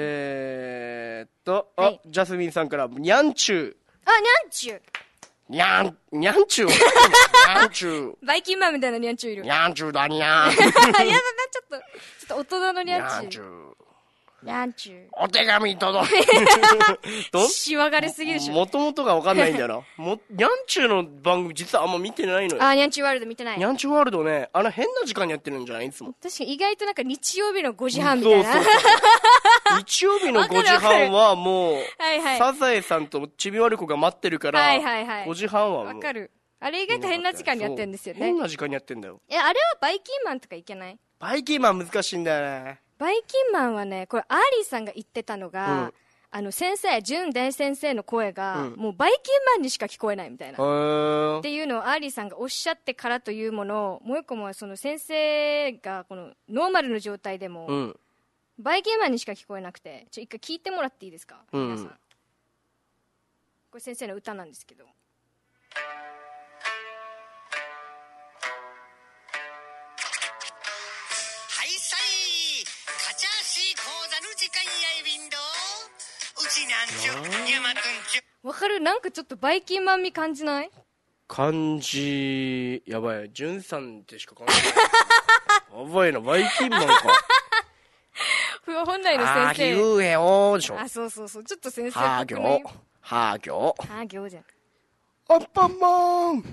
ジャスミンさんから、にゃんちゅう。 あ、にゃんちゅう。 にゃんちゅう。にゃんちゅう。 バイキンマンみたいなにゃんちゅういる。 にゃんちゅうだにゃん。 やだな、ちょっと大人のにゃんちゅう。にゃんちゅう。 お手紙届い。しわがれすぎるでしょ。 もともとがわかんないんだよな。にゃんちゅうの番組実はあんま見てないのよ。 あ、にゃんちゅうワールド見てない。 にゃんちゅうワールドね、変な時間にやってるんじゃないいつも。 確かに意外となんか日曜日の5時半みたいな。 そう。日曜日の5時半はもう、サザエさんとちびまる子が待ってるから、5時半はもう。 わかる。あれ意外と変な時間にやってるんですよね。 変な時間にやってんだよ。 あれはバイキンマンとかいけない？ バイキンマン難しいんだよね。 バイキンマンはね、これアーリーさんが言ってたのが、先生、純大先生の声が、もうバイキンマンにしか聞こえないみたいな。っていうのをアーリーさんがおっしゃってからというものを、もう一個もその先生がこのノーマルの状態でも、バイキンマンにしか聞こえなくて、一回聞いてもらっていいですか、皆さん。これ先生の歌なんですけど。わかる？なんかちょっとバイキンマン味感じない？ 感じ、やばい。ジュンさんってしか感じない。やばいな、バイキンマンか。 本来の先生。 言えよでしょ。 あ、そう。ちょっと先生は行。じゃん。アンパンマン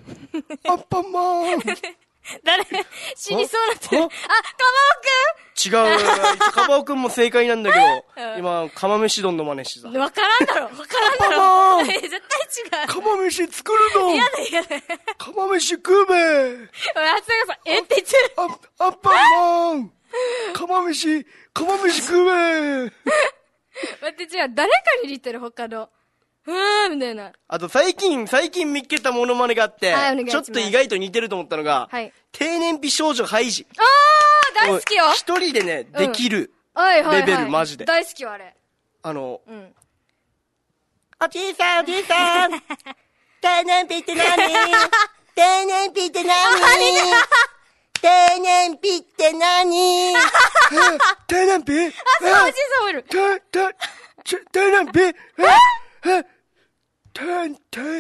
誰死にそうなってる。あ、カバオくん違う。カバオくんも正解なんだけど、今、釜飯丼の真似してた。 わからんだろ。絶対違う。 釜飯作るの。 やだ。 釜飯食うべ。 松永さん、って言ってる。 アンパンマン釜飯食うべ。 待って、違う。誰かに似てる、他の。みたいな。 あと最近見っけたモノマネがあって、ちょっと意外と似てると思ったのが、低燃費少女ハイジ。 大好きよ。 一人でね、できるレベル、マジで。 大好きよ、あれ。 おじいさん、低燃費って何？低燃費って何？低燃費って何？低燃費？ そう、おじいさんもいる。 低燃費？低燃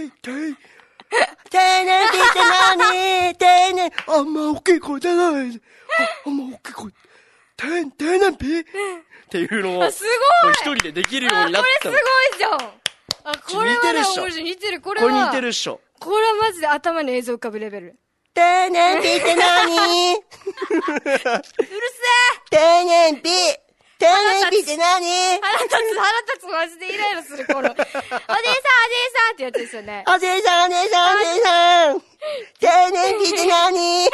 費って何？あんま大きい声出ない。低燃費？っていうのを、 すごい！ 一人でできるようになったの。 これすごいじゃん。これはね、面白い。似てる。これ似てるっしょ。 これはマジで頭に映像浮かぶレベル。 低燃費って何？ うるせえ！ 低燃費って何？ 腹立つマジでイライラする、この。おじいさんってやつですよね。 おじいさん低燃費って何？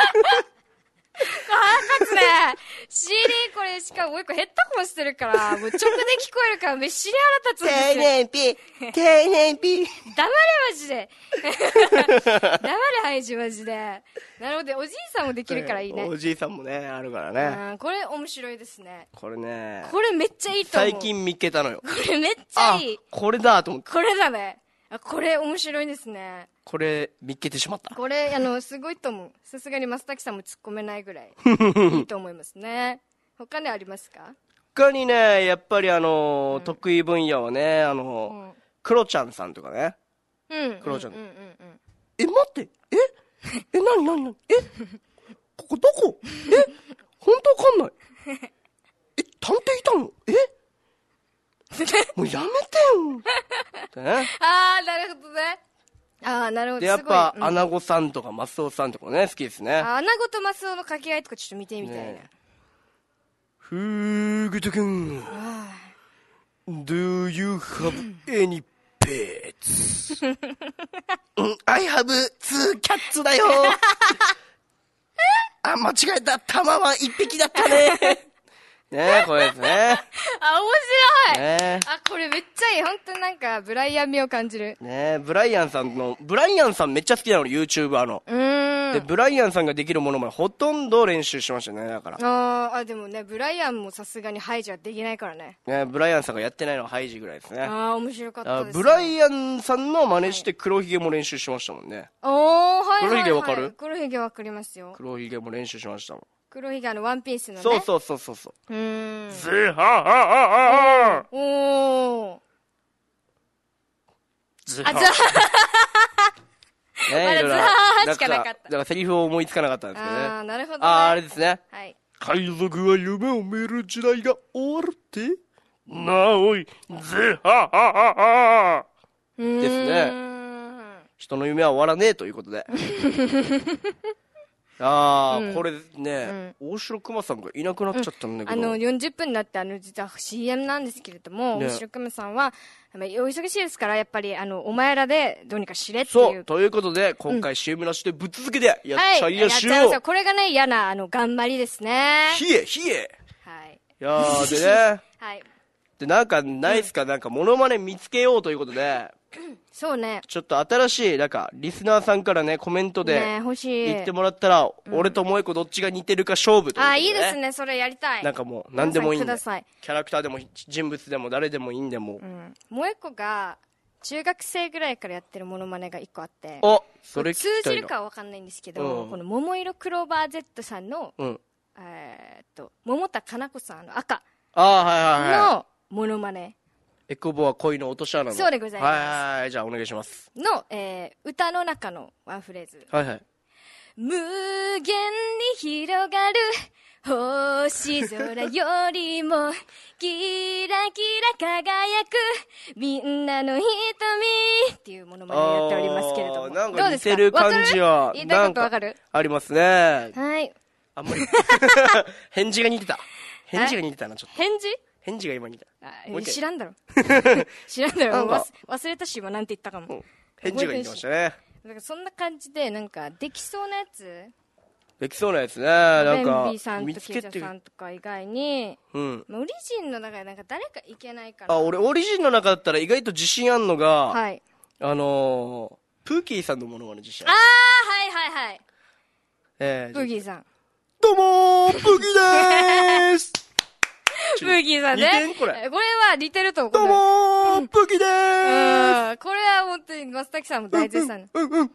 腹立つね。CD これしかももう一個ヘッドホンしてるから、もう直で聞こえるからめっちゃ腹立つんですよ。 低燃費。 黙れマジで。黙れハイジマジで。なるほど、おじいさんもできるからいいね。 おじいさんもね、あるからね。 これ面白いですね。 これね。 これめっちゃいいと思う。 最近見っけたのよ。 これめっちゃいい。 これだと思って。 これだね。これ面白いですね。 これ見っけてしまった。 これすごいと思う。さすがに増滝さんも突っ込めないぐらいいいと思いますね。他にありますか？ 他にね、やっぱり得意分野はね、クロちゃんさんとかね。クロちゃん。待って、何ここどこ？本当わかんない。探偵いたの？もうやめてよ。 なるほどね。なるほど。 で、やっぱ、アナゴさんとかマスオさんとかね、好きですね。 アナゴとマスオの掛け合いとかちょっと見てみたいな。 ふーぐとくん。Do you have any pets? I have 2 cats だよ。間違えた。玉は1匹だったね。ねこれですね。 面白い。これめっちゃいい。本当になんか、ブライアン味を感じる。 ブライアンさんめっちゃ好きなの、YouTube で、ブライアンさんができるものまでほとんど練習しましたね、だから。 でもね、ブライアンもさすがにハイジはできないからね。 ブライアンさんがやってないのはハイジぐらいですね。 面白かったです、 ブライアンさんの真似して黒ひげも練習しましたもんね。 はい。 黒ひげわかる？ 黒ひげわかりますよ。 黒ひげも練習しましたもん。 黒ひげワンピースのね。 そう。ズハハハおー。 ズハ。 まだズハハしかなかった。だからセリフを思いつかなかったんですけどね。 なるほどね。 あれですね。 はい。 海賊は夢を見る時代が終わるってなおい、ズハハハハですね。人の夢は終わらねえということで。これね、大城熊さんがいなくなっちゃったんだけど。 40分になって実は CM なんですけれども、大城熊さんは、お忙しいですから、やっぱり、お前らでどうにか知れっていう。 そう、ということで、今回 CM なしでぶっ続けでやっちゃいやしよう。 はい、これがね、嫌な、頑張りですね。 ひえ。 はい。 いやー、でね。はい。で、なんか、ないっすか、なんか、モノマネ見つけようということで、 そうね。 ちょっと新しい、なんか、リスナーさんからね、コメントで、言ってもらったら、俺と萌子どっちが似てるか勝負ということで、ね。 いいですね、それやりたい。 なんかもう、何でもいいんで。キャラクターでも、人物でも、誰でもいいんでも。 萌子が、中学生ぐらいからやってるモノマネが一個あって、 それ聞きたいな。 通じるかはわかんないんですけど、この、桃色クローバー Z さんの、桃田かな子さんの赤のモノマネ。 エコボは恋の落とし穴の。 そうでございます。 はい、じゃあお願いします。 の、歌の中のワンフレーズ。 はい。 無限に広がる星空よりもキラキラ輝くみんなの瞳っていうものまでやっておりますけれども。 なんか似てる感じは。 言いたいことわかる？ ありますね。 はい。 あんまり。返事が似てた。返事が似てたな、ちょっと。返事が今似た。 知らんだろ。知らんだろ。忘れたし、今なんて言ったかも。 返事が似てましたね。 だからそんな感じで、なんか、できそうなやつね。なんか、 ベンビーさんとケイチャさんとか以外に、オリジンの中でなんか誰かいけないかな。 俺、オリジンの中だったら意外と自信あんのが、はい。プーキーさんのものまね自信ある。 はい。プーキーさん。 どうもー、プーキーでーすプーキーさんね。 似てんこれは似てると思う。 どうもー、プーキーでーす。 これは本当に、松崎さんも大絶賛。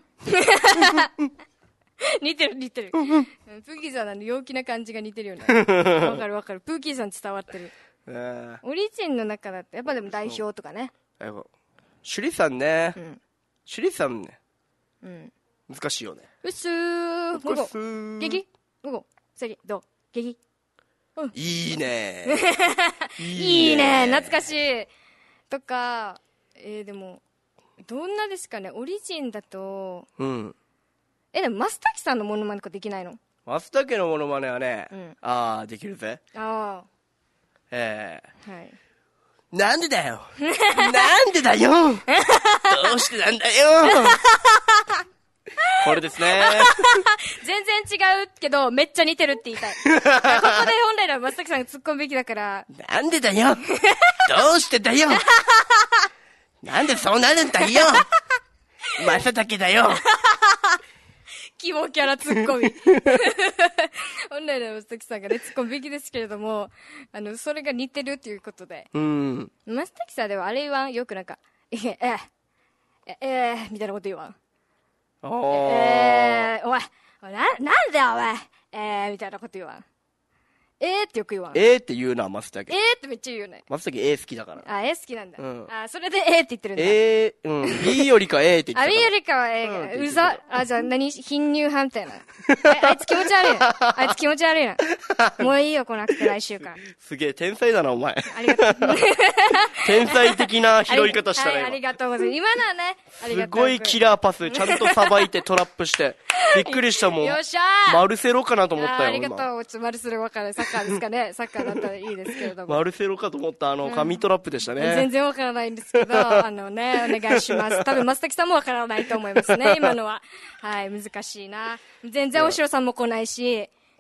似てる。プーキーさんの陽気な感じが似てるよね。わかる。プーキーさん伝わってる。オリジンの中だって、やっぱでも代表とかね。 シュリさんね。シュリさんね。難しいよね。 うっすー。午後。激午後。次、どう激いいねいいね懐かしいとか、でもどんなですかね、オリジンだとでも増滝さんのモノマネとかできないの？ 増滝のモノマネはね、できるぜ。 はい。 なんでだよなんでだよどうしてなんだよこれですね。 全然違うけど、めっちゃ似てるって言いたい。ここで本来の松崎さんが突っ込むべきだから。 なんでだよどうしてだよなんでそうなるんだよ正竹だよキモキャラツッコミ。本来の松崎さんがね、突っ込むべきですけれども、それが似てるっていうことで。松崎さんではあれ言わん？よくなんか、みたいなこと言わん？お前、なんだよ、お前。みたいなこと言わん。ってよく言わん。 って言うな、松茸。 ってめっちゃ言うね。 松茸好きだから。 好きなんだ。それでって言ってるんだ。 B よりかって言ってた。 B よりかはうざ。じゃあ何貧乳派みたいな。あいつ気持ち悪いな。あいつ気持ち悪いな。もういいよ、来なくて来週から。 すげえ、天才だな、お前。 ありがとう。 天才的な拾い方したね。 ありがとうございます。今のはね、 すごいキラーパス、ちゃんとさばいてトラップして。びっくりしたもん。 よっしゃーマルセロかなと思ったよ。 ありがとう。マルセロわからない。サッカーですかね。サッカーだったらいいですけれども。 マルセロかと思った神トラップでしたね。 全然わからないんですけど、お願いします。多分、松崎さんもわからないと思いますね、今のは。はい、難しいな。全然、おしろさんも来ないし。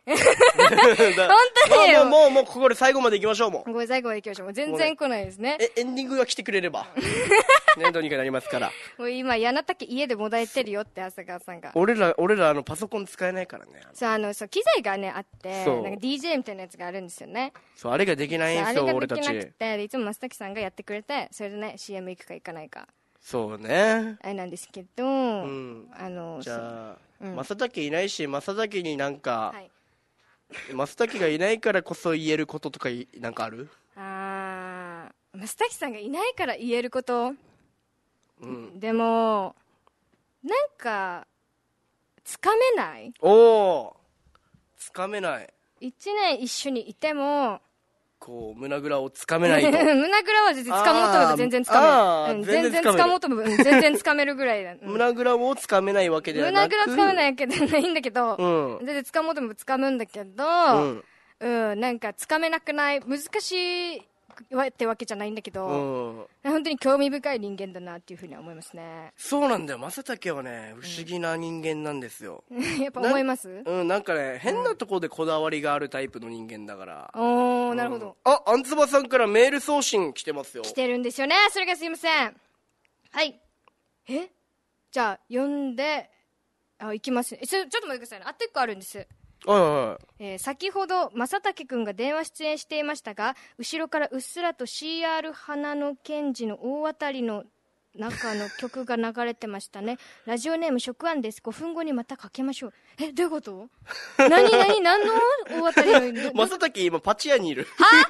当によ。 もうここで最後まで行きましょう。もうこれ最後まで行きましょう。もう全然来ないですね。 エンディングが来てくれればね、どうにかなりますから。 もう今柳竹家でもだえてるよって浅川さんが。 俺らパソコン使えないからね。 そう機材がねあって、なんか DJ みたいなやつがあるんですよね。 そう、あれができないんですよ、俺たち。 あれができなくて、いつも増滝さんがやってくれて、それでね CM 行くか行かないか。 そうね。 あれなんですけど、 じゃあ正竹いないし、正竹になんか、正竹がいないからこそ言えることとかなんかある？ 増滝さんがいないから言えること、でもなんかつかめない？ つかめない。 1年一緒にいてもこう胸ぐらをつかめないと。 胸ぐらは全然つかもうと思えば全然つかめる。全然つかもうと思えば全然つかめるぐらいだ。 胸ぐらをつかめないわけではなく。 胸ぐらつかめないわけではないんだけど、全然つかもうと思えばつかむんだけど、なんかつかめなくない、難しいってわけじゃないんだけど、本当に興味深い人間だなっていうふうには思いますね。 そうなんだよ、正竹はね不思議な人間なんですよ。 やっぱ思います？ なんかね、変なところでこだわりがあるタイプの人間だから。 なるほど。 あんつばさんからメール送信来てますよ。 来てるんですよね。それがすいません。はい。じゃあ読んでいきます。ちょっと待ってくださいね。あと1個あるんです。先ほど正竹くんが電話出演していましたが、後ろからうっすらと CR 花の賢治の大当たりの中の曲が流れてましたね。ラジオネーム食案です。5分後にまたかけましょう。どういうこと？何の大当たりの正竹今パチ屋にいる。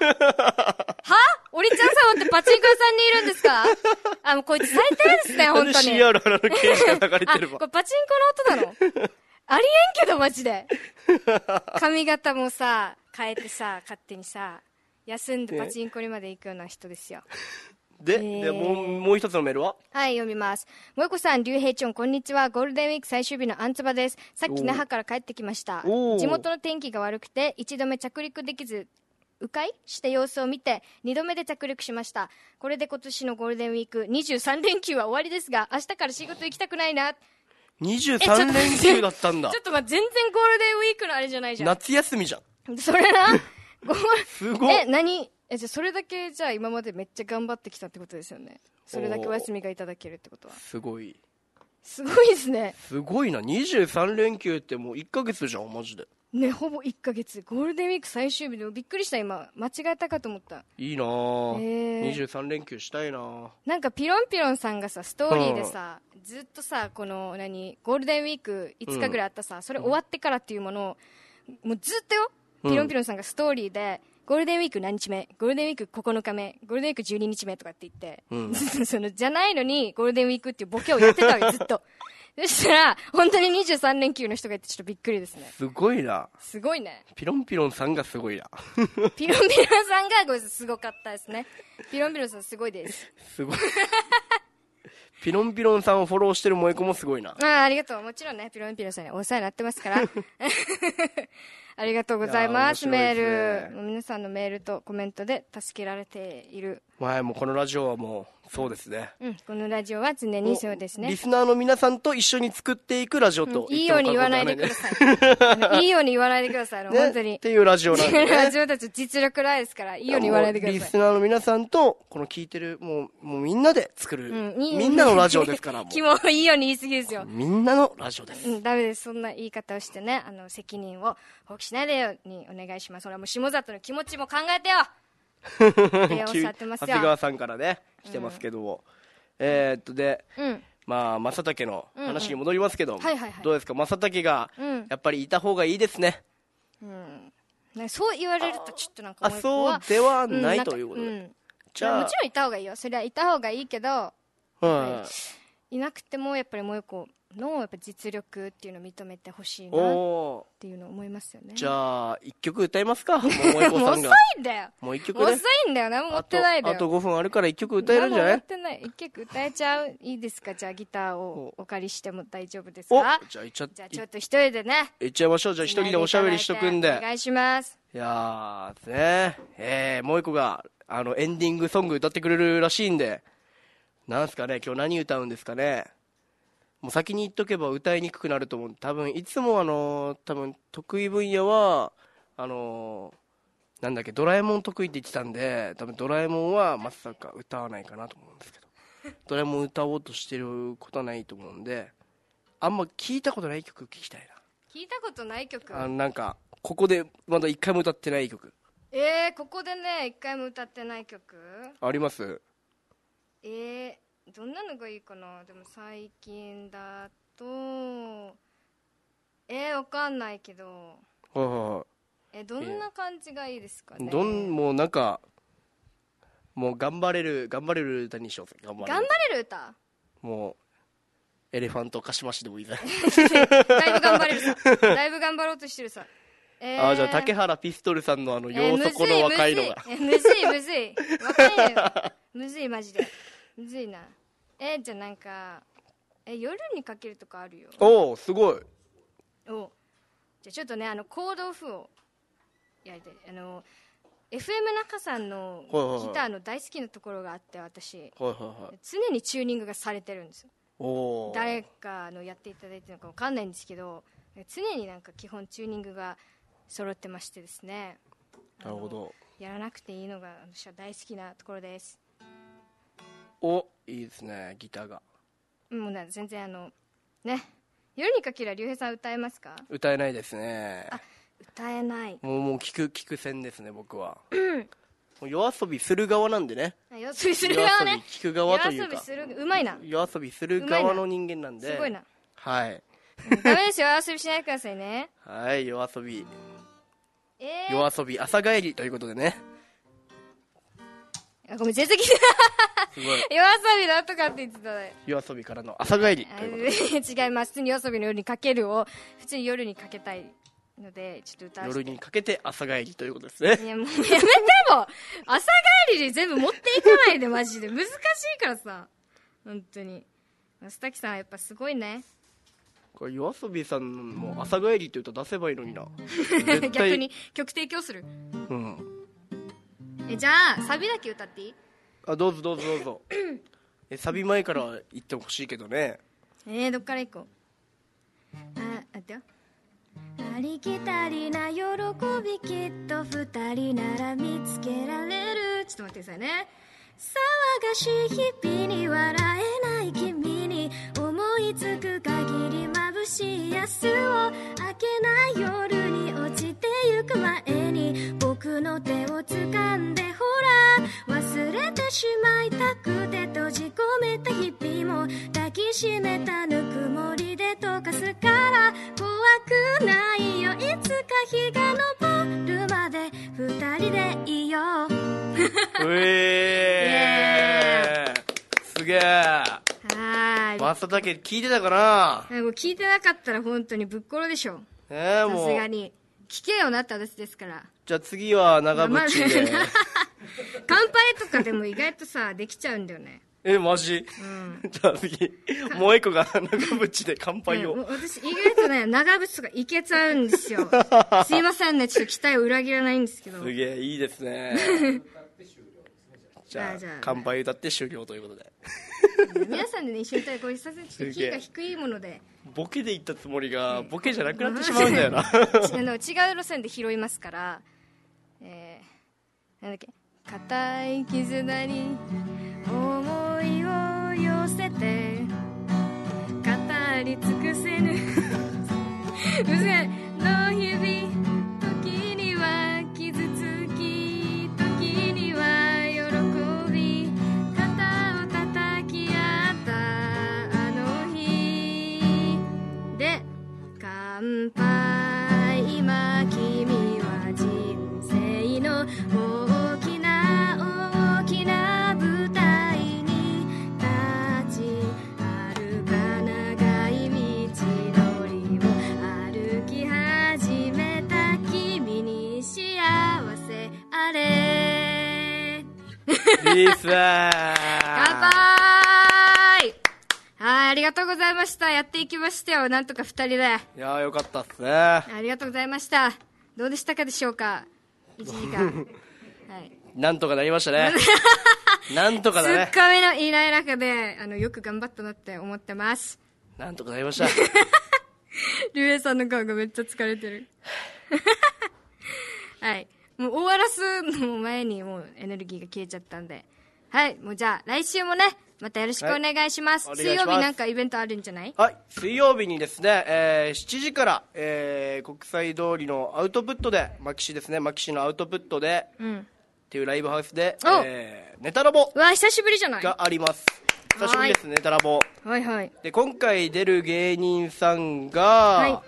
おりちゃんさんってパチンコ屋さんにいるんですか？もうこいつ最低ですね、本当に。 CR 花の賢治が流れてれば。 これパチンコの音なの？ありえんけどマジで。髪型もさ変えてさ、勝手にさ休んでパチンコにまで行くような人ですよ。 でもう一つのメールは？ はい、読みます。もこさん、りゅうへいちょん、こんにちは。ゴールデンウィーク最終日のあんつばです。さっき那覇から帰ってきました。地元の天気が悪くて一度目着陸できず迂回した様子を見て2度目で着陸しました。これで今年のゴールデンウィーク23連休は終わりですが、明日から仕事行きたくないな。 23連休だったんだ。 ちょっと全然ゴールデンウィークのあれじゃないじゃん。 夏休みじゃん。 それな。 すごい。 何？じゃあそれだけじゃあ今までめっちゃ頑張ってきたってことですよね。それだけお休みがいただけるってことは。 すごいですね。 すごいな。23連休ってもう1ヶ月じゃん、マジで。 ね、ほぼ1ヶ月。ゴールデンウィーク最終日でもびっくりした。今間違えたかと思った。 いいなぁ、23連休したいな。 なんかピロンピロンさんがさストーリーでさ、ずっとさこのゴールデンウィーク5日ぐらいあったさ、それ終わってからっていうものをもうずっとよ、ピロンピロンさんがストーリーでゴールデンウィーク何日目、ゴールデンウィーク9日目、ゴールデンウィーク12日目とかって言って、そのじゃないのにゴールデンウィークっていうボケをやってたわよずっと。そしたら本当に23連休の人がいてちょっとびっくりですね。 すごいな。 すごいね。 ピロンピロンさんがすごいな。 ピロンピロンさんがごめんなさいすごかったですね。ピロンピロンさんすごいです。 すごい。ピロンピロンさんをフォローしてる萌子もすごいな。 ありがとう。もちろんね、ピロンピロンさんにお世話になってますから。ありがとうございます。メール。皆さんのメールとコメントで助けられている。 前もこのラジオはもうそうですね。 このラジオは常にそうですね。 リスナーの皆さんと一緒に作っていくラジオといいように言わないでください。いいように言わないでください。本当に。 っていうラジオなんでね。 ラジオたち実力ないですから、いいように言わないでください。 リスナーの皆さんとこの聞いてるもうみんなで作る、みんなのラジオですから。 キモいいように言い過ぎですよ。 みんなのラジオです。 ダメです。そんな言い方をしてね、責任を放棄しないでようにお願いします。それはもう下里の気持ちも考えてよ。 長谷川さんからね来てますけども、で、正竹の話に戻りますけど、どうですか、正竹がやっぱりいた方がいいですね。 そう言われるとちょっとなんかそうではないということで、 じゃあもちろんいた方がいいよ。それはいた方がいいけど、いなくてもやっぱり萌子のやっぱ実力っていうのを認めてほしいなっていうのを思いますよね。 じゃあ一曲歌いますか。もう萌子さんが遅いんだよ。 もう一曲ね。 遅いんだよ。何も持ってないでよ。 あと5分あるから一曲歌えるんじゃない？ 何も持ってない。一曲歌えちゃう。いいですか。じゃあギターをお借りしても大丈夫ですか。 じゃあちょっと一人でねいっちゃいましょう。じゃあ一人でおしゃべりしとくんでお願いします。 いやーね、萌子がエンディングソング歌ってくれるらしいんで、なんすかね、今日何歌うんですかね。 もう先に言っとけば歌いにくくなると思う。多分いつも多分得意分野はなんだっけ、ドラえもん得意って言ってたんで、多分ドラえもんはまさか歌わないかなと思うんですけどドラえもん歌おうとしてることはないと思うんで、あんま聞いたことない曲聞きたいな。 聞いたことない曲、 なんかここでまだ一回も歌ってない曲。 ここでね一回も歌ってない曲あります？ どんなのがいいかな。でも最近だとわかんないけど、どんな感じがいいですかね。 もうなんかもう頑張れる歌にしようぜ。頑張れる歌、 もうエレファントカシマシでもいいぜだいぶ頑張れるさだいぶ頑張ろうとしてるさ。 じゃあ竹原ピストルさんのようそこの若いのがむずい若いよむずいマジでむずいな。じゃあなんか夜にかけるとかあるよ。 おおすごい。 じゃあちょっとねコードオフをやりたい。FM 中さんのギターの大好きなところがあって、私、常にチューニングがされてるんですよ。誰かやっていただいてるのか分かんないんですけど、常になんか基本チューニングが揃ってましてですね。 なるほど。 やらなくていいのが私は大好きなところです。 いいですね、ギターが。 もう全然ね、夜にかけるは竜兵さん歌えますか？ 歌えないですね。 歌えない。 もう聞く線ですね、僕は。もう夜遊びする側なんでね。 夜遊びする側ね。 聞く側というか。 夜遊びする、うまいな。 夜遊びする側の人間なんで。 すごいな。 はい。 ダメですよ、夜遊びしないでくださいね。 はい、夜遊び。夜遊び朝帰りということでね。 ごめん、全然聞いてない。夜遊びだとかって言ってたね。 夜遊びからの朝帰りということで。 違います。普通に夜遊びの夜にかけるを普通に夜にかけたいので、ちょっと歌わせて。 夜にかけて朝帰りということですね。 いやもうやめても朝帰りで全部持っていかないでマジで難しいからさ、本当に。スタキさんはやっぱすごいね。 これ夜遊びさんも朝帰りって歌出せばいいのにな。 逆に曲提供する。じゃあサビだけ歌っていい？ どうぞサビ前から言ってほしいけどね。 どっから行こう。あってよ。ありきたりな喜びきっと二人なら見つけられる。ちょっと待ってくださいね。騒がしい日々に笑えない君に思いつく限り眩しい明日を明けない夜に落ちてゆく前に僕の手を掴んでほら忘れてしまいたくて閉じ込めた日々も抱きしめたぬくもりで溶かすから怖くないよいつか日が昇るまで二人でいようすげえ。はい。マスターだけ聞いてたかな？ 聞いてなかったら本当にぶっころでしょ。 もう。 さすがに。聞けよなって私ですから。 じゃあ次は長渕で。 乾杯とかでも意外とさ、できちゃうんだよね。 マジ？じゃあ次、もう一個が長渕で乾杯を。 私意外とね、長渕とかいけちゃうんですよ。すいませんね、ちょっと期待を裏切らないんですけど。 すげえ、いいですね。じゃあ乾杯歌って終了ということで。 皆さんでね一緒に歌うこれさせてキーが低いものでボケで言ったつもりがボケじゃなくなってしまうんだよな。 違う路線で拾いますから、なんだっけ、固い絆に思いを寄せて語り尽くせぬの日々、時には傷つき時には喜び肩を叩き合ったあの日で乾杯。今君は人生の大きな大きな舞台に立ち遥か長い道のりを歩き始めた君に幸せあれ。 いいっすね。 乾杯。はい、ありがとうございました。やっていきましたよ、なんとか2人で。 いやーよかったっすね。 ありがとうございました。どうでしたかでしょうか、1時間。はい、 なんとかなりましたね。なんとかだね。 2日目のいない中でよく頑張ったなって思ってます。 なんとかなりました。 竜兵さんの顔がめっちゃ疲れてる。はい。もう終わらすの前にもうエネルギーが消えちゃったんで。はい。もうじゃあ来週もね、またよろしくお願いします。はい、水曜日なんかイベントあるんじゃない？ はい。水曜日にですね、7時から、国際通りのアウトプットで、牧師ですね、牧師のアウトプットで、っていうライブハウスで、ネタラボ。 うわ、久しぶりじゃない？ があります。久しぶりです、ネタラボ。 はいはい。 で、今回出る芸人さんが、はい、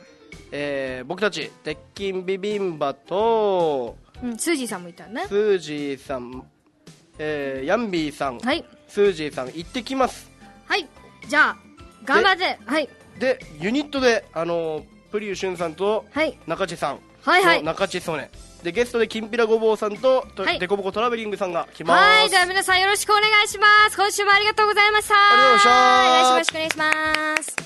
僕たち、鉄筋ビビンバと、 スージーさんもいたね。 スージーさん、ヤンビーさん、はい、スージーさん行ってきます。 はい。じゃあ頑張って。はい。 でユニットでプリューシュンさんと中地さん、はいはい、中地ソネでゲストできんぴらごぼうさんと、はい、デコボコトラベリングさんが来ます。 はい。では皆さんよろしくお願いします。今週もありがとうございました。 ありがとうございました。 来週もよろしくお願いします。